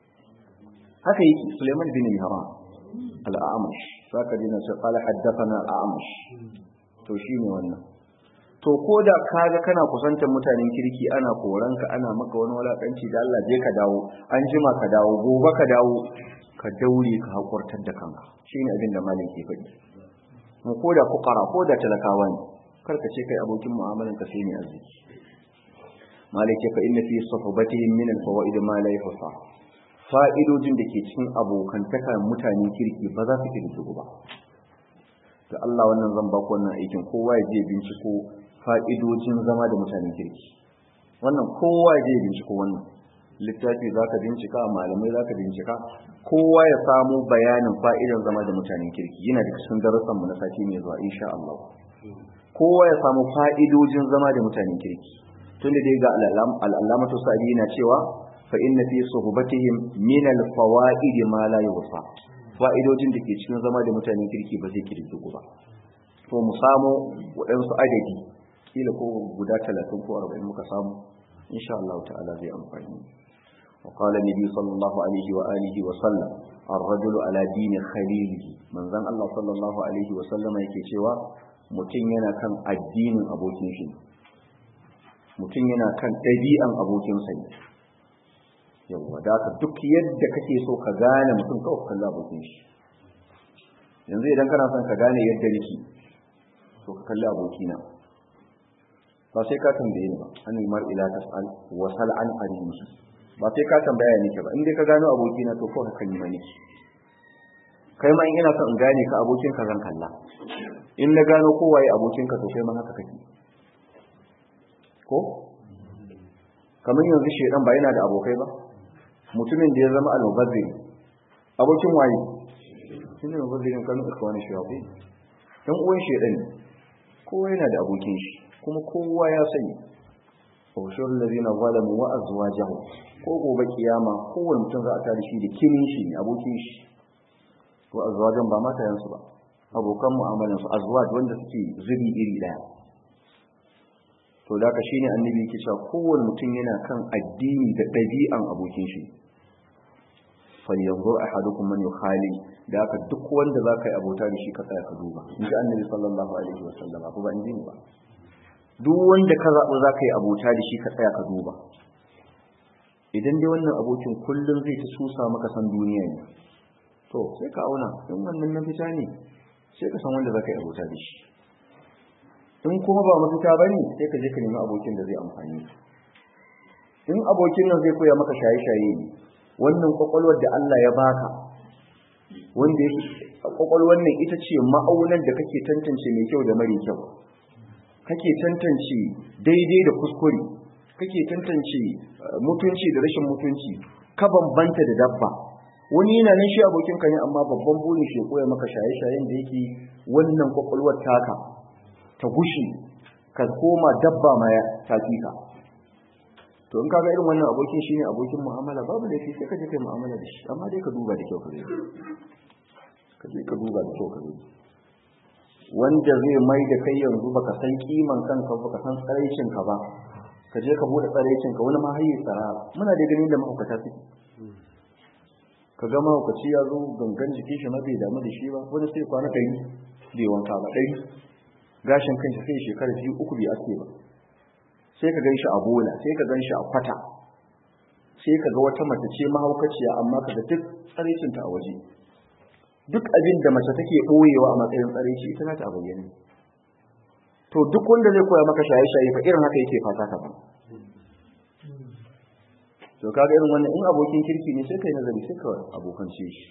haka yake Sulaiman bin Mihran al-A'mash zaka dina sai qala haddathana al-A'mash to shine wannan to koda kaga kana kusantar mutanen kirki ana koranka ana maka wani walakanci da Allah je ka dawo an jima ka dawo gobe ka dawo ka daure ka hakurtar da kanka shine abin da malam ke faɗi mu koda fuqara koda talakawa ne karka ce kai abokin mu'amalan ka sai ne arziki malike fa inna fi suhbatihim min al-fawaid ma la yahsa fa'idojin da ke cikin abokantaka mutanen kirki ba za su kirki ba to Allah wannan zan ba ku wannan aikin kowa ya je binciko fa'idojin zama da mutanen kirki wannan kowa ya je binciko wannan littafi zaka bincika malamai zaka bincika kowa ya samu bayanin fa'idan zama da mutanen kirki yana da cikin darasan mu na sati mai zuwa insha Allah kowa ya samu fa'idojin zama da mutanen kirki tunda dai ga al'alamatu sa'idi yana cewa fa inna fi suhbatihim min al-fawaid ma la yuhsa fa'idojin da ke cikin zama da mutanen kirki ba zai kirki ku ba to mu samu waɗansu adadi kila ko guda talatin ko arba'in muka samu insha Allah ta'ala zai amfani wa qala nabi sallallahu alaihi wa alihi wa sallam ar-rajulu ala dini khalilihi manzon Allah sallallahu alaihi wa sallama yake cewa mutum yana kan addinin abokin shi mutum yana kan ɗabi'an abokinsa ne yawwa da ka duk yadda kake so ka gane mutum kawai kalla abokin shi yanzu idan kana son ka gane yadda nake so ka kalli abokina ba sai ka tambaye ni ba an yi mar ila tas'al wa sal an qarini ba sai ka tambaya nake ba in dai ka gano abokina to kawai ka kalli mani kai ma in ina son in gane ka abokin ka zan kalla in na gano kowaye abokinka to kai ma haka kake ko kamar yanzu shedan ba yana da abokai ba mutumin da ya zama al-mubazzir abokin waye shine mubazzirin kanu ikhwani shayafi dan uwan shedan kowa yana da abokin shi kuma kowa ya sani ushur ladina zalamu wa azwajuhum ko gobe kiyama kowanne mutum za a tare shi da kinin shi abokin shi wa azwajan ba mata yansu ba abokan mu'amalan su azwaj wanda suke zubi iri daya to da ka shine annabi yake cewa kowanne mutum yana kan addini da dabi'an abokin shi falyanzur ahadukum man yukhali da ka duk wanda zaka yi abota da shi ka tsaya ka duba inji annabi sallallahu alaihi wasallam ko ba inji ba duk wanda ka zabo zaka yi abota da shi ka tsaya ka duba idan dai wannan abokin kullun zai ta susa maka san duniya ne to sai ka auna in wannan na fita ne sai ka san wanda zaka yi abota da shi in kuma ba mafita bane sai ka je ka nemi abokin da zai amfani in abokin nan zai koya maka shaye-shaye ne wannan kwakwalwar da Allah ya baka wanda yake kwakwalwar nan ita ce ma'aunar da kake tantance mai kyau da mara kyau kake tantance daidai da kuskure kake tantance mutunci da rashin mutunci ka bambanta da dabba wani yana nan shi abokinka ne amma babban burin shi ya koya maka shaye-shayen da yake wannan kwakwalwar taka ta gushi ka koma dabba ma ya tafi ka to in kaga irin wannan abokin shine abokin mu'amala babu da shi sai ka je kai mu'amala da shi amma dai ka duba da kyau ka gani ka je ka duba da kyau ka gani wanda zai mai da kai yanzu baka san kiman kanka baka san tsaraicin ka ba ka je ka bude tsaraicin ka wani ma hayyi tsara muna da ganin da mahaukata suke ka ga mahaukaci ya zo gangan jikin shi ma bai damu da shi ba wani sai kwana ɗari bai wanka ba ɗari gashin kanshi sai shekara biyu uku bai aske ba sai ka gan shi a bola sai ka gan shi a kwata sai ka ga wata mace ce mahaukaciya amma ka ga duk tsaraicinta a waje duk abin da mace take ɓoyewa a matsayin tsaraici ita na ta bayyane to duk wanda zai koya maka shaye-shaye fa irin haka yake fata ka ba to kaga irin wannan in abokin kirki ne sai kai nazari sai ka abokance shi.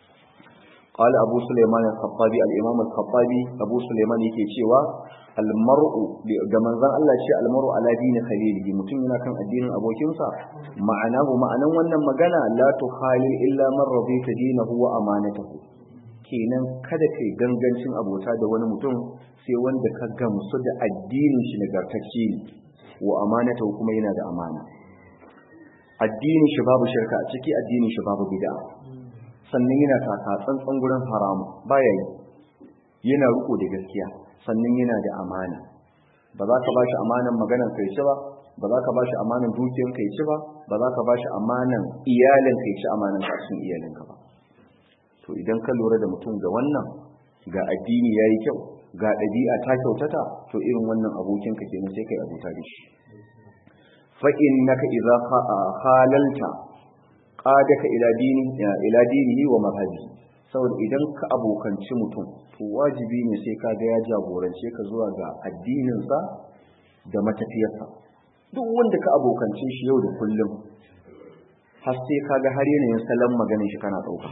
قال أبو سليمان الخطابي الإمام الخطابي أبو سليمان yake cewa almar'u ga manzon Allah ce almar'u ala dini khalilihi, mutum yana kan addinin abokinsa. Ma'anahu ma'anan wannan magana la tukhalil illa man radita dinahu wa amanatahu, kenan kada kai gangancin abota da wani mutum sai wanda ka gamsu da addinin shi nagartacce ne, wa amanatahu kuma yana da amana. Addinin shi babu shirka a ciki, addinin shi babu bid'a, sannan yana taka tsantsan gurin haramu baya yi, yana riko da gaskiya, sannan yana da amana. Ba za ka bashi amanan maganar kai ci ba, ba za ka bashi amanan dukiyar kai ci ba, ba za ka bashi amanan iyalin kai ci amanan kasin iyalin ka ba. To idan ka lura da mutum ga wannan, ga addini yayi kyau, ga ɗabi'a ta kyautata, to irin wannan abokin ka kenan sai kai abota da shi. Fa innaka idza halalta qadaka ila dini ila dinihi wa madhhabi, saboda idan ka abokanci mutum to wajibi ne sai ka ga ya jagorance ka zuwa ga addinin sa da matafiyarsa. Duk wanda ka abokance shi yau da kullum har sai ka ga har yanayin salon maganin shi kana dauka.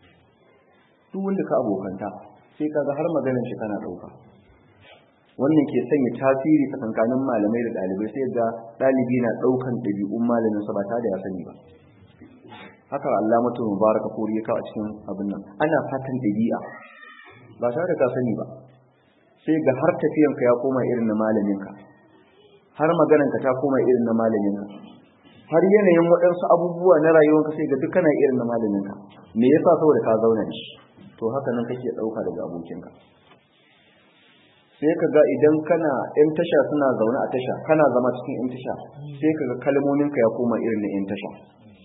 Duk wanda ka abokanta sai ka ga har maganin shi kana dauka. Wannan ke sanya tasiri tsakankanin malamai da dalibai, sai ga dalibi na daukan dabi'un malamin sa ba tare da ya sani ba. Haka Allamatu Mubarak Furi ya kawo a cikin abin nan, ana fatan dabi'a ba tare da ka sani ba, sai ga har tafiyanka ya koma irin na malaminka, har maganarka ta koma irin na malaminka, har yanayin waɗansu abubuwa na rayuwarka sai ga duk kana irin na malaminka. Me yasa? saboda ka zauna da shi. To haka nan kake ɗauka daga abokinka. Sai ka ga idan kana yan tasha suna zaune a tasha, kana zama cikin yan tasha, sai ka ga kalmominka ya koma irin na yan tasha.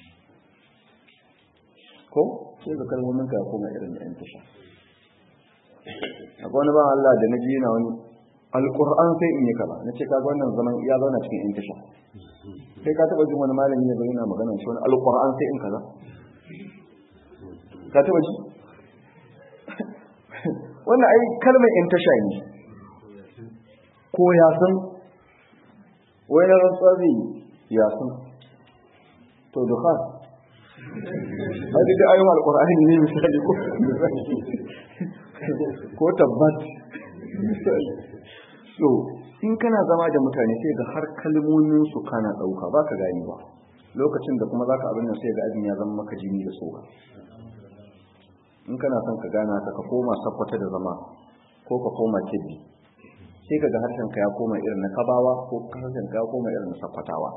Ko sai ga kalmominka ya koma irin na yan tasha. Akwai wani ba Allah da na ji yana wani alƙur'an sai in yi kaza, na ce kaga wannan zaman ya zauna cikin yan tasha. Sai ka taɓa jin wani malami ya zo yana magana shi wani alƙur'an sai in kaza, ka taɓa ji? Wannan ai kalmar yan tasha ne, ko ya san wai na rantsuwa zai ya san to duka a duk ayyukan alƙur'ani ne misali ko ko tabbat misali. So in kana zama da mutane sai ga har kalmomin su kana ɗauka ba ka gani ba, lokacin da kuma za ka abin nan sai ga abin ya zama maka jini da tsoka. In kana son ka gana ka ka koma Sakkwata da zama ko ka koma Kebbi, sai ka ga harshen ka ya koma irin na Kabawa ko harshen ka ya koma irin na Sakkwatawa.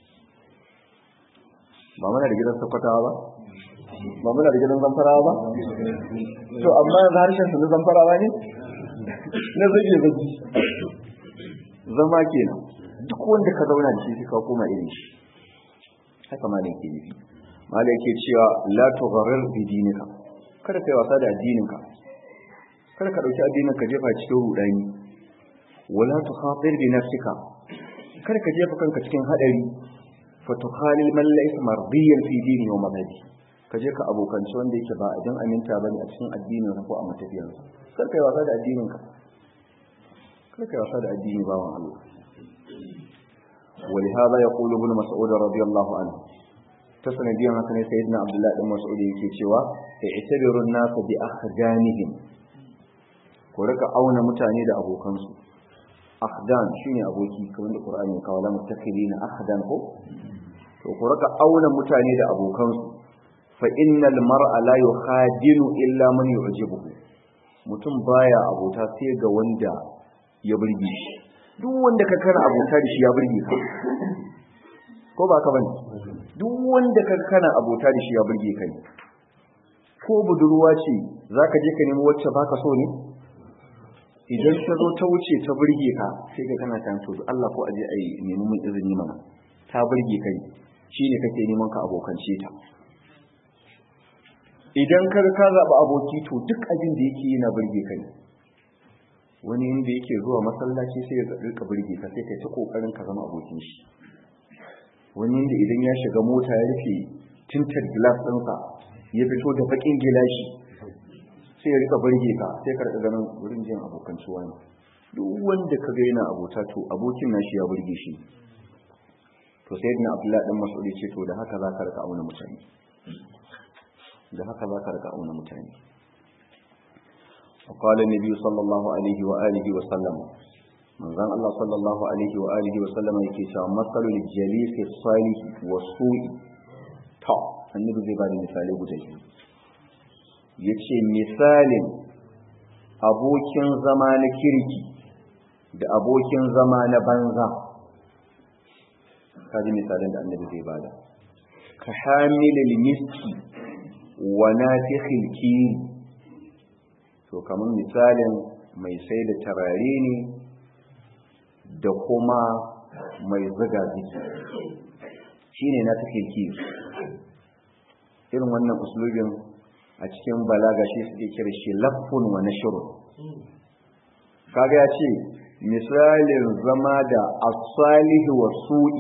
Ba muna da gidan Sakkwatawa ba, ba muna da gidan Zamfarawa ba, to amma yanzu harshen su na Zamfarawa ne na zage zage zama kenan. Duk wanda ka zauna da shi sai ka koma irin shi. Haka ma da yake nufi, malai yake cewa la tugharrir bi dinika, kada kai wasa da addininka, kada ka dauki addininka jefa cikin rudani. Wala tukhatir bi nafsika, kada ka jefa kanka cikin hadari. Fa tukhalil man laysa mardiyan fi dini wa madhabi, ka je ka abokanci wanda yake ba idan aminta bane a cikin addinin ko a matafiyarsa. Kada kai wasa da addininka, kada kai wasa da addini bawan Allah. ولهذا يقول ابن مسعود رضي الله عنه، تسنديا مثلا سيدنا عبد الله بن مسعود yake cewa i'tabiru an-nas bi akhdanihim, ko raka auna mutane da abokansu. Akhdan shine aboki, kamar da Qur'ani ya kawo lamu takilina akhdan ko to ko raka auna mutane da abokansu. Fa innal mar'a la yukhadinu illa man yu'jibuhu, mutum baya abota sai ga wanda ya burge shi. Duk wanda ka kana abota da shi ya burge ka, ko ba ka bane? Duk wanda ka kana abota da shi ya burge ka ne. Ko budurwa ce zaka je ka nemi wacce baka so ne, idan ta zo ta wuce ta burge ka sai ka kana tan to Allah ko aje ai nemi mun izini mana, ta burge ka ne, shine kake neman ka abokance ta. Idan ka ka zaba aboki to duk abin da yake yana burge ka ne. Wani inda yake zuwa masallaci sai ya rika burge ka, sai kai ta kokarin ka zama abokin shi. Wani inda idan ya shiga mota ya rufe tinted glass ɗinsa ya fito da bakin gilashi sai ya rika burge ka, sai ka rika ganin wurin jin abokan ciwa ne. Duk wanda ka ga yana abota to abokin nashi ya burge shi. to sayyidina Abdullah dan Mas'ud ya ce to da haka za ka rika auna mutane da haka za ka rika auna mutane وقال النبي صلى الله عليه وآله وسلم من ذن الله صلى الله عليه وآله وسلم yake cewa masalul jalis as-salih was-su'i ta annabi zai bada misali guda biyu yace misalin abokin zama na kirki da abokin zama na banza kaji misalin da annabi zai bada ka hamilil miski wa nafikhil kiri to kamar misalin mai sai da tarare ne da kuma mai zuga ziki shine na take kiyo irin wannan uslubin a cikin balaga shi suke kira shi lafun wa nashrun kaga ya ce misalin zama da as-salihu wa su'i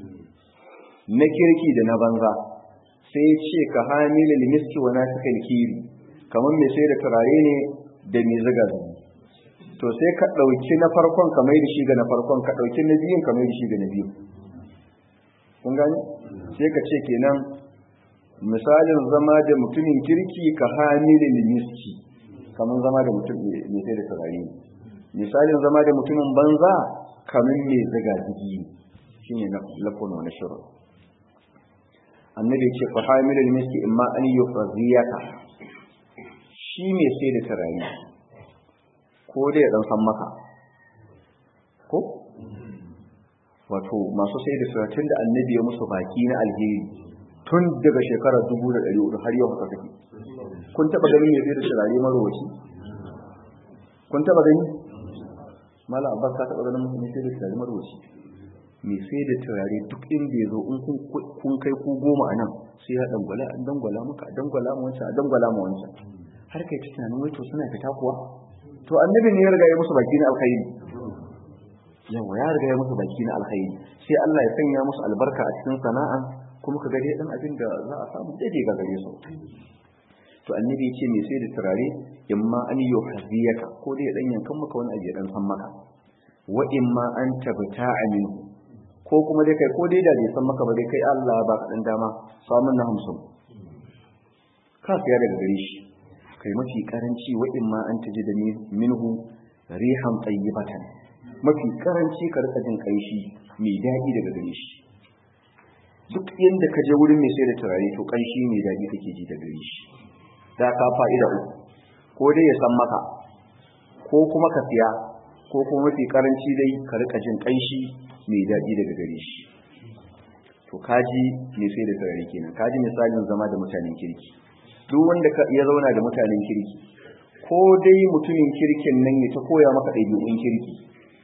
na kirki da na banza sai ya ce ka hamilul miski wa nafikal kiri kamar mai sai da turare ne da mai zuga zugi to sai ka ɗauki na farkon ka mai da shi ga na farkon ka ɗauki na biyun ka mai da shi ga na biyu kun gani sai ka ce kenan misalin zama da mutumin kirki ka hamilin miski kamar zama da mutum mai sai da turare misalin zama da mutumin banza kamar mai zuga zugi shine na lafon wani shirin annabi ce fa hamilin miski imma an yufraziyaka shi mai sai da turare ko dai dan san maka ko wato masu sai da turare da annabi ya musu baki na alheri tun daga shekarar dubu da ɗari hudu har yau haka take kun taba ganin mai sai da turare marowaci kun taba gani mala abbas ka taba ganin mai sai da turare marowaci mai sai da turare duk inda ya zo in kun kai ku goma a nan sai ya dangwala an dangwala maka a dangwala mu wancan a dangwala mu wancan har kai tunanin wai to suna fita kuwa to annabi ne ya riga ya musu baki na alkhairi yawa ya riga ya musu baki na alkhairi sai Allah ya sanya musu albarka a cikin sana'a kuma ka gare dan abin da za a samu daidai ga gare su to annabi ya ce me sai da turare imma an yuhziyaka ko dai dan yankan maka wani aje dan san maka wa imma an tabta amin ko kuma dai kai ko dai da bai san maka ba dai kai Allah ya baka dan dama samun na hamsin ka fiya daga gare shi kai mafi karanci wa imma an taji da minhu rihan tayyibatan mafi karanci ka rika jin kanshi mai dadi daga gare shi duk yanda ka je wurin mai sai da turare to kanshi mai dadi kake ji daga gare shi da ka fa'ida uku ko dai ya san maka ko kuma ka siya ko kuma mafi karanci dai ka rika jin kanshi mai dadi daga gare shi to kaji mai sai da turare kenan kaji misalin zama da mutanen kirki duk wanda ya zauna da mutanen kirki ko dai mutumin kirkin nan ya ta koya maka ɗabi'un kirki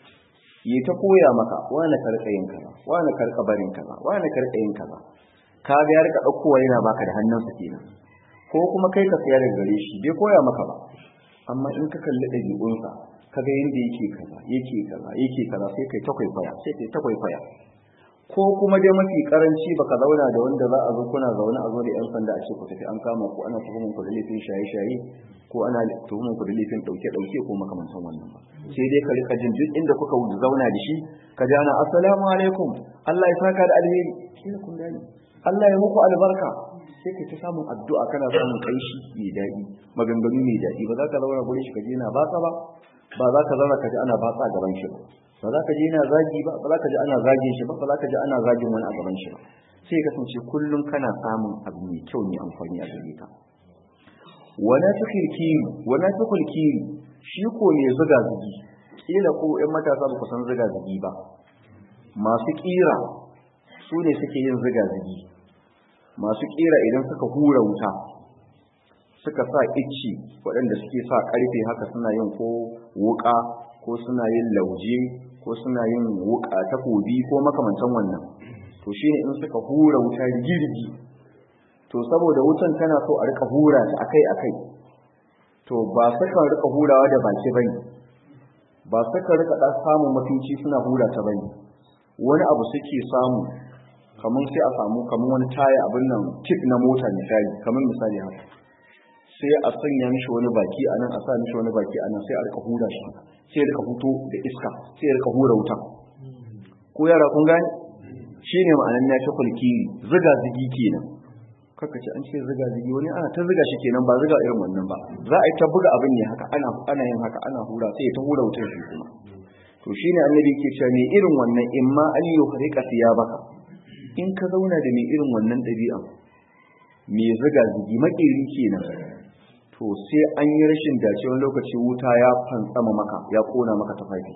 ya ta koya maka wani karka yin kaza wani karka barin kaza wani karka yin kaza ka ga ya rika ɗaukowa yana baka da hannunsa kenan ko kuma kai ka tsaya daga gare shi bai koya maka ba amma in ka kalli ɗabi'unsa ka ga yadda yake kaza yake kaza yake kaza sai kai ta kwaikwaya sai kai ta kwaikwaya ko kuma dai mafi karanci baka zauna da wanda za a zo kuna zaune a zo da yan sanda a ce ku tafi an kama ku ana tuhumin ku da laifin shaye-shaye ko ana tuhumin ku da laifin dauke-dauke ko makamantan wannan ba sai dai ka rika jin duk inda kuka zauna da shi ka ji ana assalamu alaikum Allah ya saka da alheri kina kun gani Allah ya muku albarka sai ka ta samun addu'a kana samun kaishi mai daɗi maganganu mai daɗi ba za ka zauna gurin shi ka je na batsa ba ba za ka zauna ka ji ana batsa gaban shi ba ba za ka ji yana zagi ba ba za ka ji ana zagin shi ba ba za ka ji ana zagin wani a gaban shi ba sai ka kasance kullum kana samun abu mai kyau mai amfani a gare ka wala tukirkiri wala tukulkiri shi ko ne zuga zugi kila ko ƴan matasa ba ku san zuga zugi ba masu kira su ne suke yin zuga zugi masu kira idan suka hura wuta suka sa icci waɗanda suke sa ƙarfe haka suna yin ko wuƙa ko suna yin lauje ko suna yin wuka takobi ko makamantan wannan to shine in suka hura wuta rigirgi to saboda wutan tana so a rika hura ta akai akai to ba saka rika hurawa da baki bane ba saka rika da samun mutunci suna hura ta bane wani abu suke samu kamar sai a samu kamar wani taya abin nan tip na mota misali kamar misali haka sai a sanya mishi wani baki anan a sa mishi wani baki anan sai a rika hura shi sai rika huto da iska sai rika hura wuta ko yara kun gani shine ma'anar nafiqul kiri ziga zigi kenan kaka ce an ce ziga zigi wani ana ta ziga shi kenan ba ziga irin wannan ba za a yi ta buga abin ne haka ana ana yin haka ana hura sai ta hura wutar shi kuma to shine annabi yake cewa me irin wannan imma an yuhriqa thiyabaka in ka zauna da me irin wannan dabi'a me ziga zigi makeri kenan to sai an yi rashin dace wani lokaci wuta ya fantsama maka ya kona maka tafafi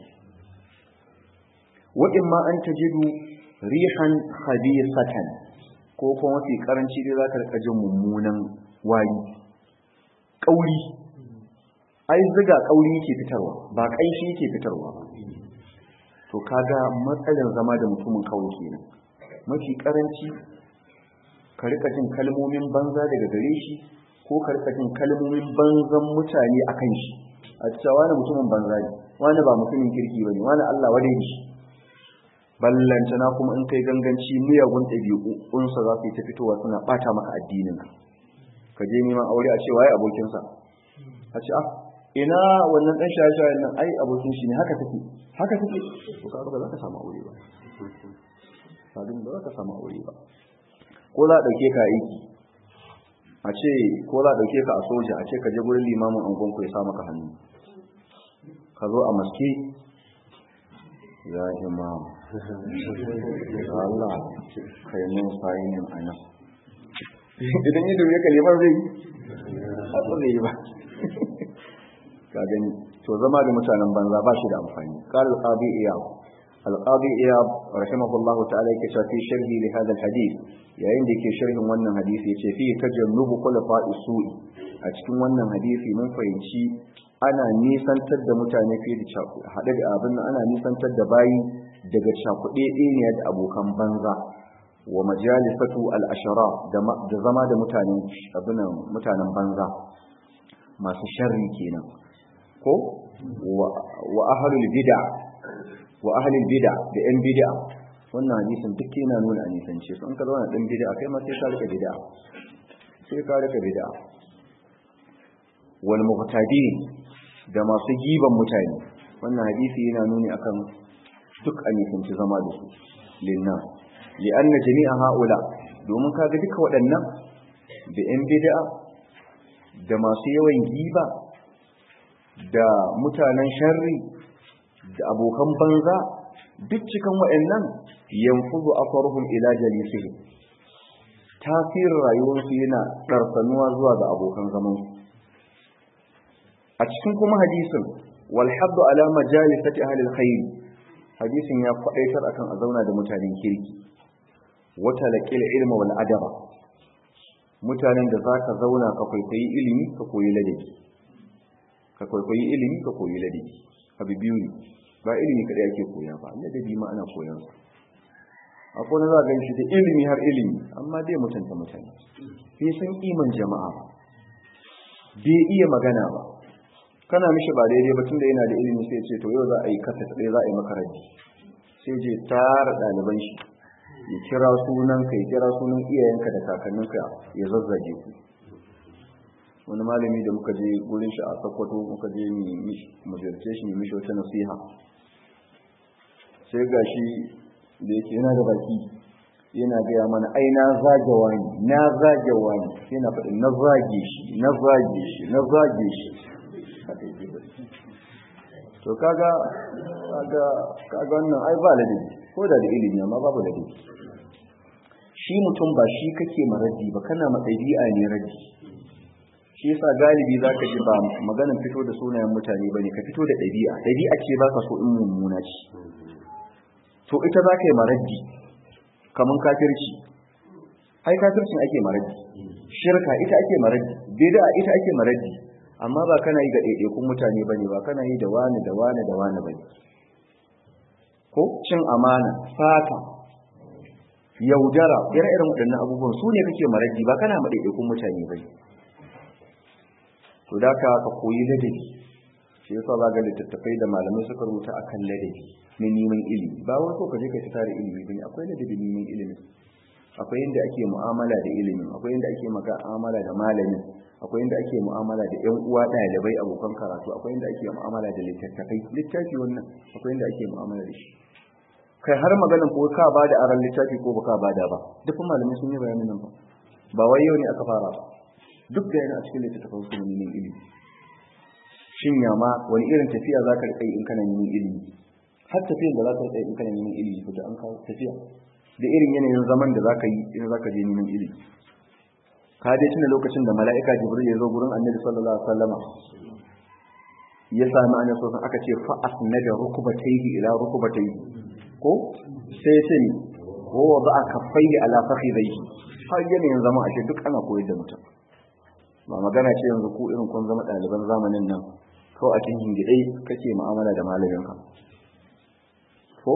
wa imma an tajidu rihan khabithatan ko kuma mafi karanci dai za ka rika jin mummunan wari kauri ai ziga kauri yake fitarwa ba kaishi yake fitarwa ba to kaga matsalar zama da mutumin kawai kenan mafi karanci ka rika jin kalmomin banza daga gare shi ko ka rika jin kalmomin banzan mutane akan shi a cewa wani mutumin banza ne wani ba mutumin kirki bane wani Allah wadai shi ballantana kuma in kai ganganci miyagun ɗabi'unsa za su yi ta fitowa suna ɓata maka addinin ka je neman aure a ce waye abokinsa a ce ah ina wannan ɗan shaye-shayen nan ai abokin shi ne haka take haka take to ka ba za ka samu aure ba sabin ba za ka samu aure ba ko za a ɗauke ka aiki a ce ko za a ɗauke ka a soja a ce ka je gurin limamin angonku ya sa maka hannu ka zo a maske ya imam Allah kai mun fahimmin anan idan yi dole kalimar zai a zai ba ka gani to zama da mutanen banza ba shi da amfani qala al-qadi iyab al-qadi iyab rahimahullah ta'ala yake cewa fi sharhi li hadha al-hadith yayin da yake sharhin wannan hadisi yace fi tajannubu khulafa'i su'i a cikin wannan hadisi mun fahimci ana nisantar da mutane fiye da haɗe da abin nan ana nisantar da bayi daga cakuɗe ɗaya da abokan banza wa majalisatu al-ashara da zama da mutanen abin nan mutanen banza masu sharri kenan ko wa ahlul bid'a wa ahlul bid'a da yan bid'a wannan hadisin duk yana nuna a nisance su an ka zauna dan bid'a kai ma sai ka rika bid'a sai ka rika bid'a wal muqtadin da masu giban mutane wannan hadisi yana nuni akan duk an nisanci zama da su linna li'anna jami'a haula domin kaga duka waɗannan da yan bid'a da masu yawan giba da mutanen sharri da abokan banza duk cikin waɗannan yanfudu asaruhum ila jalisihi tasirin rayuwarsu yana ɗarsanuwa zuwa ga abokan zaman su a cikin kuma hadisin wal haddu ala majalisati ahli alkhair hadisin ya faɗaitar akan a zauna da mutanen kirki wata laqil ilma wal adaba mutanen da zaka zauna ka kwaikwayi ilimi ka koyi ladabi ka kwaikwayi ilimi ka koyi ladabi abu biyu ne ba ilimi kadai ake koya ba ladabi ma ana koyan sa akwai na za ga shi da ilimi har ilimi amma dai mutunta mutane bai san iman jama'a ba bai iya magana ba kana mishi ba daidai ba tunda yana da ilimi sai ya ce to yau za a yi kasa ɗaya za a yi maka raji sai je tara ɗaliban shi ya kira sunan ka ya kira sunan iyayenka da kakanninka ya zazzage ku wani malami da muka je gurin shi a Sokoto muka je mu ziyarce shi mu mishi wata nasiha sai gashi da yake yana da baki yana gaya mana ai na zage wani na zage wani yana faɗin na zage shi na zage shi na zage shi to kaga kaga kaga wannan ai ba ladabi ko da da ilimi amma babu ladabi shi mutum ba shi kake maradi ba kana matsayi'a ne radi shi yasa galibi zaka ji ba maganar fito da sunayen mutane bane ka fito da dabi'a dabi'a ce baka so in mummuna ce to ita zaka yi maradi kaman kafirci ai kafircin ake maradi shirka ita ake maradi bid'a ita ake maradi amma ba kana yi ga ɗaiɗaikun mutane bane ba kana yi da wani da wani da wani bane ko cin amana fata yaudara ire-iren waɗannan abubuwan su ne kake maradi ba kana ma ɗaiɗaikun mutane bane to da ka ka koyi ladabi shi yasa za ga littattafai da malamai suka rubuta akan ladabi na neman ilimi ba wai ko ka je ka tare ilimi bane akwai ladabi neman ilimi akwai yadda ake mu'amala da ilimin akwai yadda ake mu'amala da malamin akwai yadda ake mu'amala da ƴan uwa ɗalibai abokan karatu akwai yadda ake mu'amala da littattafai littafi wannan akwai yadda ake mu'amala da shi kai har maganan ko ka ba da aran littafi ko baka ba da ba duk malamai sun yi bayanin nan ba ba wai yau ne aka fara ba duk da yana a cikin littattafan su neman ilimi shin ya ma wani irin tafiya za ka riƙa yi in kana neman ilimi har tafiyan da za ka riƙa yi in kana neman ilimi ko da an kawo tafiya da irin yanayin zaman da za ka yi in za ka je neman ilimi ka dai tuna lokacin da mala'ika jibril ya zo gurin annabi sallallahu alaihi wasallama ya sami annabi sallallahu aka ce fa asnada rukubatayhi ila rukubatayhi ko sai ya ce ni ko wa ba kaffaihi ala fakhidayhi har yanayin zaman ashe duk ana koyar da mutum ba magana ce yanzu ku irin kun zama ɗaliban zamanin nan ko a cikin hingidai kake mu'amala da malaminka ko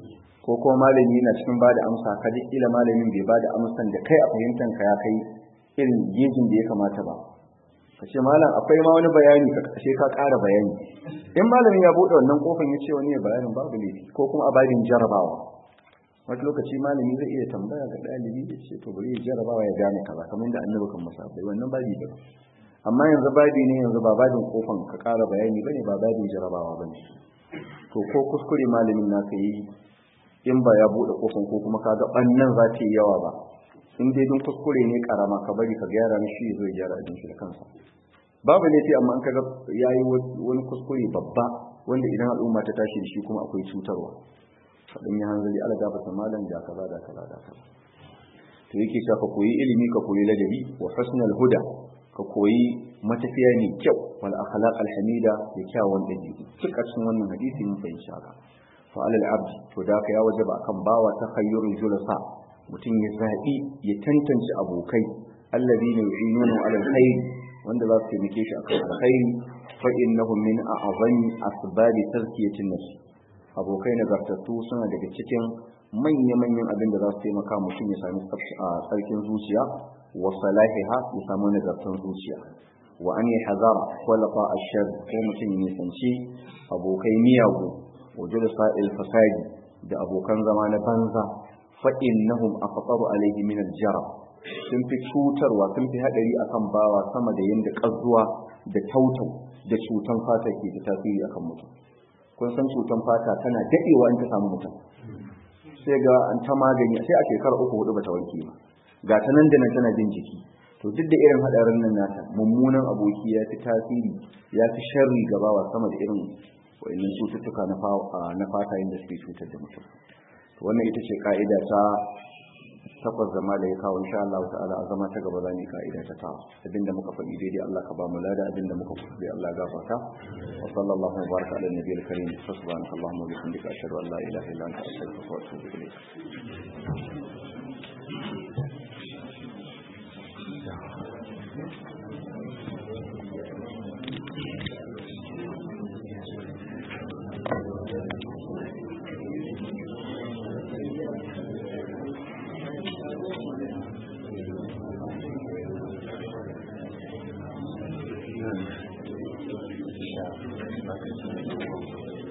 ko kuma malami yana cikin bada amsa ka ji kila malamin bai bada amsan da kai a fahimtan ka ya kai irin gejin da ya kamata ba ka ce malam akwai ma wani bayani ka kashe ka ƙara bayani in malamin ya bude wannan kofin ya ce wani ya bayanin babu laifi ko kuma a babin jarabawa wani lokaci malami zai iya tambaya ga ɗalibi ya ce to bari ya jarabawa ya gane kaza kamar yadda annabi kan musabbai wannan babi ba amma yanzu babi ne yanzu ba babin kofin ka ƙara bayani bane ba babin jarabawa bane to ko kuskure malamin naka yi in ba ya bude kofin ko kuma kaga bannan za ta yi yawa ba in dai don kuskure ne karama ka bari ka gyara mishi zai gyara abin shi da kansa babu ne sai amma an kaga yayi wani kuskure babba wanda idan al'umma ta tashi da shi kuma akwai cutarwa fadin ya hanzari ala gafata malam da kaza da kaza da kaza to yake cewa ka koyi ilimi ka koyi ladabi wa husnul huda ka koyi matafiya ne kyau wal akhlaq al hamida da kyawun dabi'u duk a cikin wannan hadisi mun fahimci haka fa alal abd to da ka ya wajaba akan bawa takhayyurul julasa mutum ya zabi ya tantance abokai alladhina yu'inuna ala alkhair wanda za su taimake shi akan alkhairi fa innahum min a'zami asbabi tazkiyatin nafs abokai nagartattu suna daga cikin manya-manyan abin da za su taimaka mutum ya sami tsarkin zuciya wa salahiha ya samu nagartan zuciya wa an yi hazara kwalafa a shar ko mutum ya nisanci abokai miyagu wa julasa fasadi da abokan zama na banza fa'in nahum a fasaru alaihi min aljara sun fi cutarwa sun fi haɗari akan bawa sama da yadda ƙazuwa da tautau da cutan fata ke da tasiri akan mutum kun san cutan fata tana daɗewa in ta samu mutum sai ga an ta magani sai a shekara uku hudu bata warke ba ga ta nan da nan tana jin jiki to duk da irin hadarin nan nata mummunan aboki ya fi tasiri ya fi sharri gabawa sama da irin wayannan cututtuka na na fata inda suke cutar da mutum to wannan ita ce ka'ida ta takwas zama da ya kawo insha Allah ta'ala a zama ta gaba zamu ka'ida ta ta abinda muka faɗi daidai Allah ka ba mu lada abinda muka faɗi Allah gafarta wa sallallahu wa baraka ala nabiyil karim subhanaka allahumma wa bihamdika ashhadu an la ilaha illa anta astaghfiruka wa atubu ilayk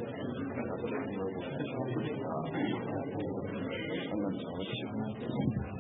Thank you.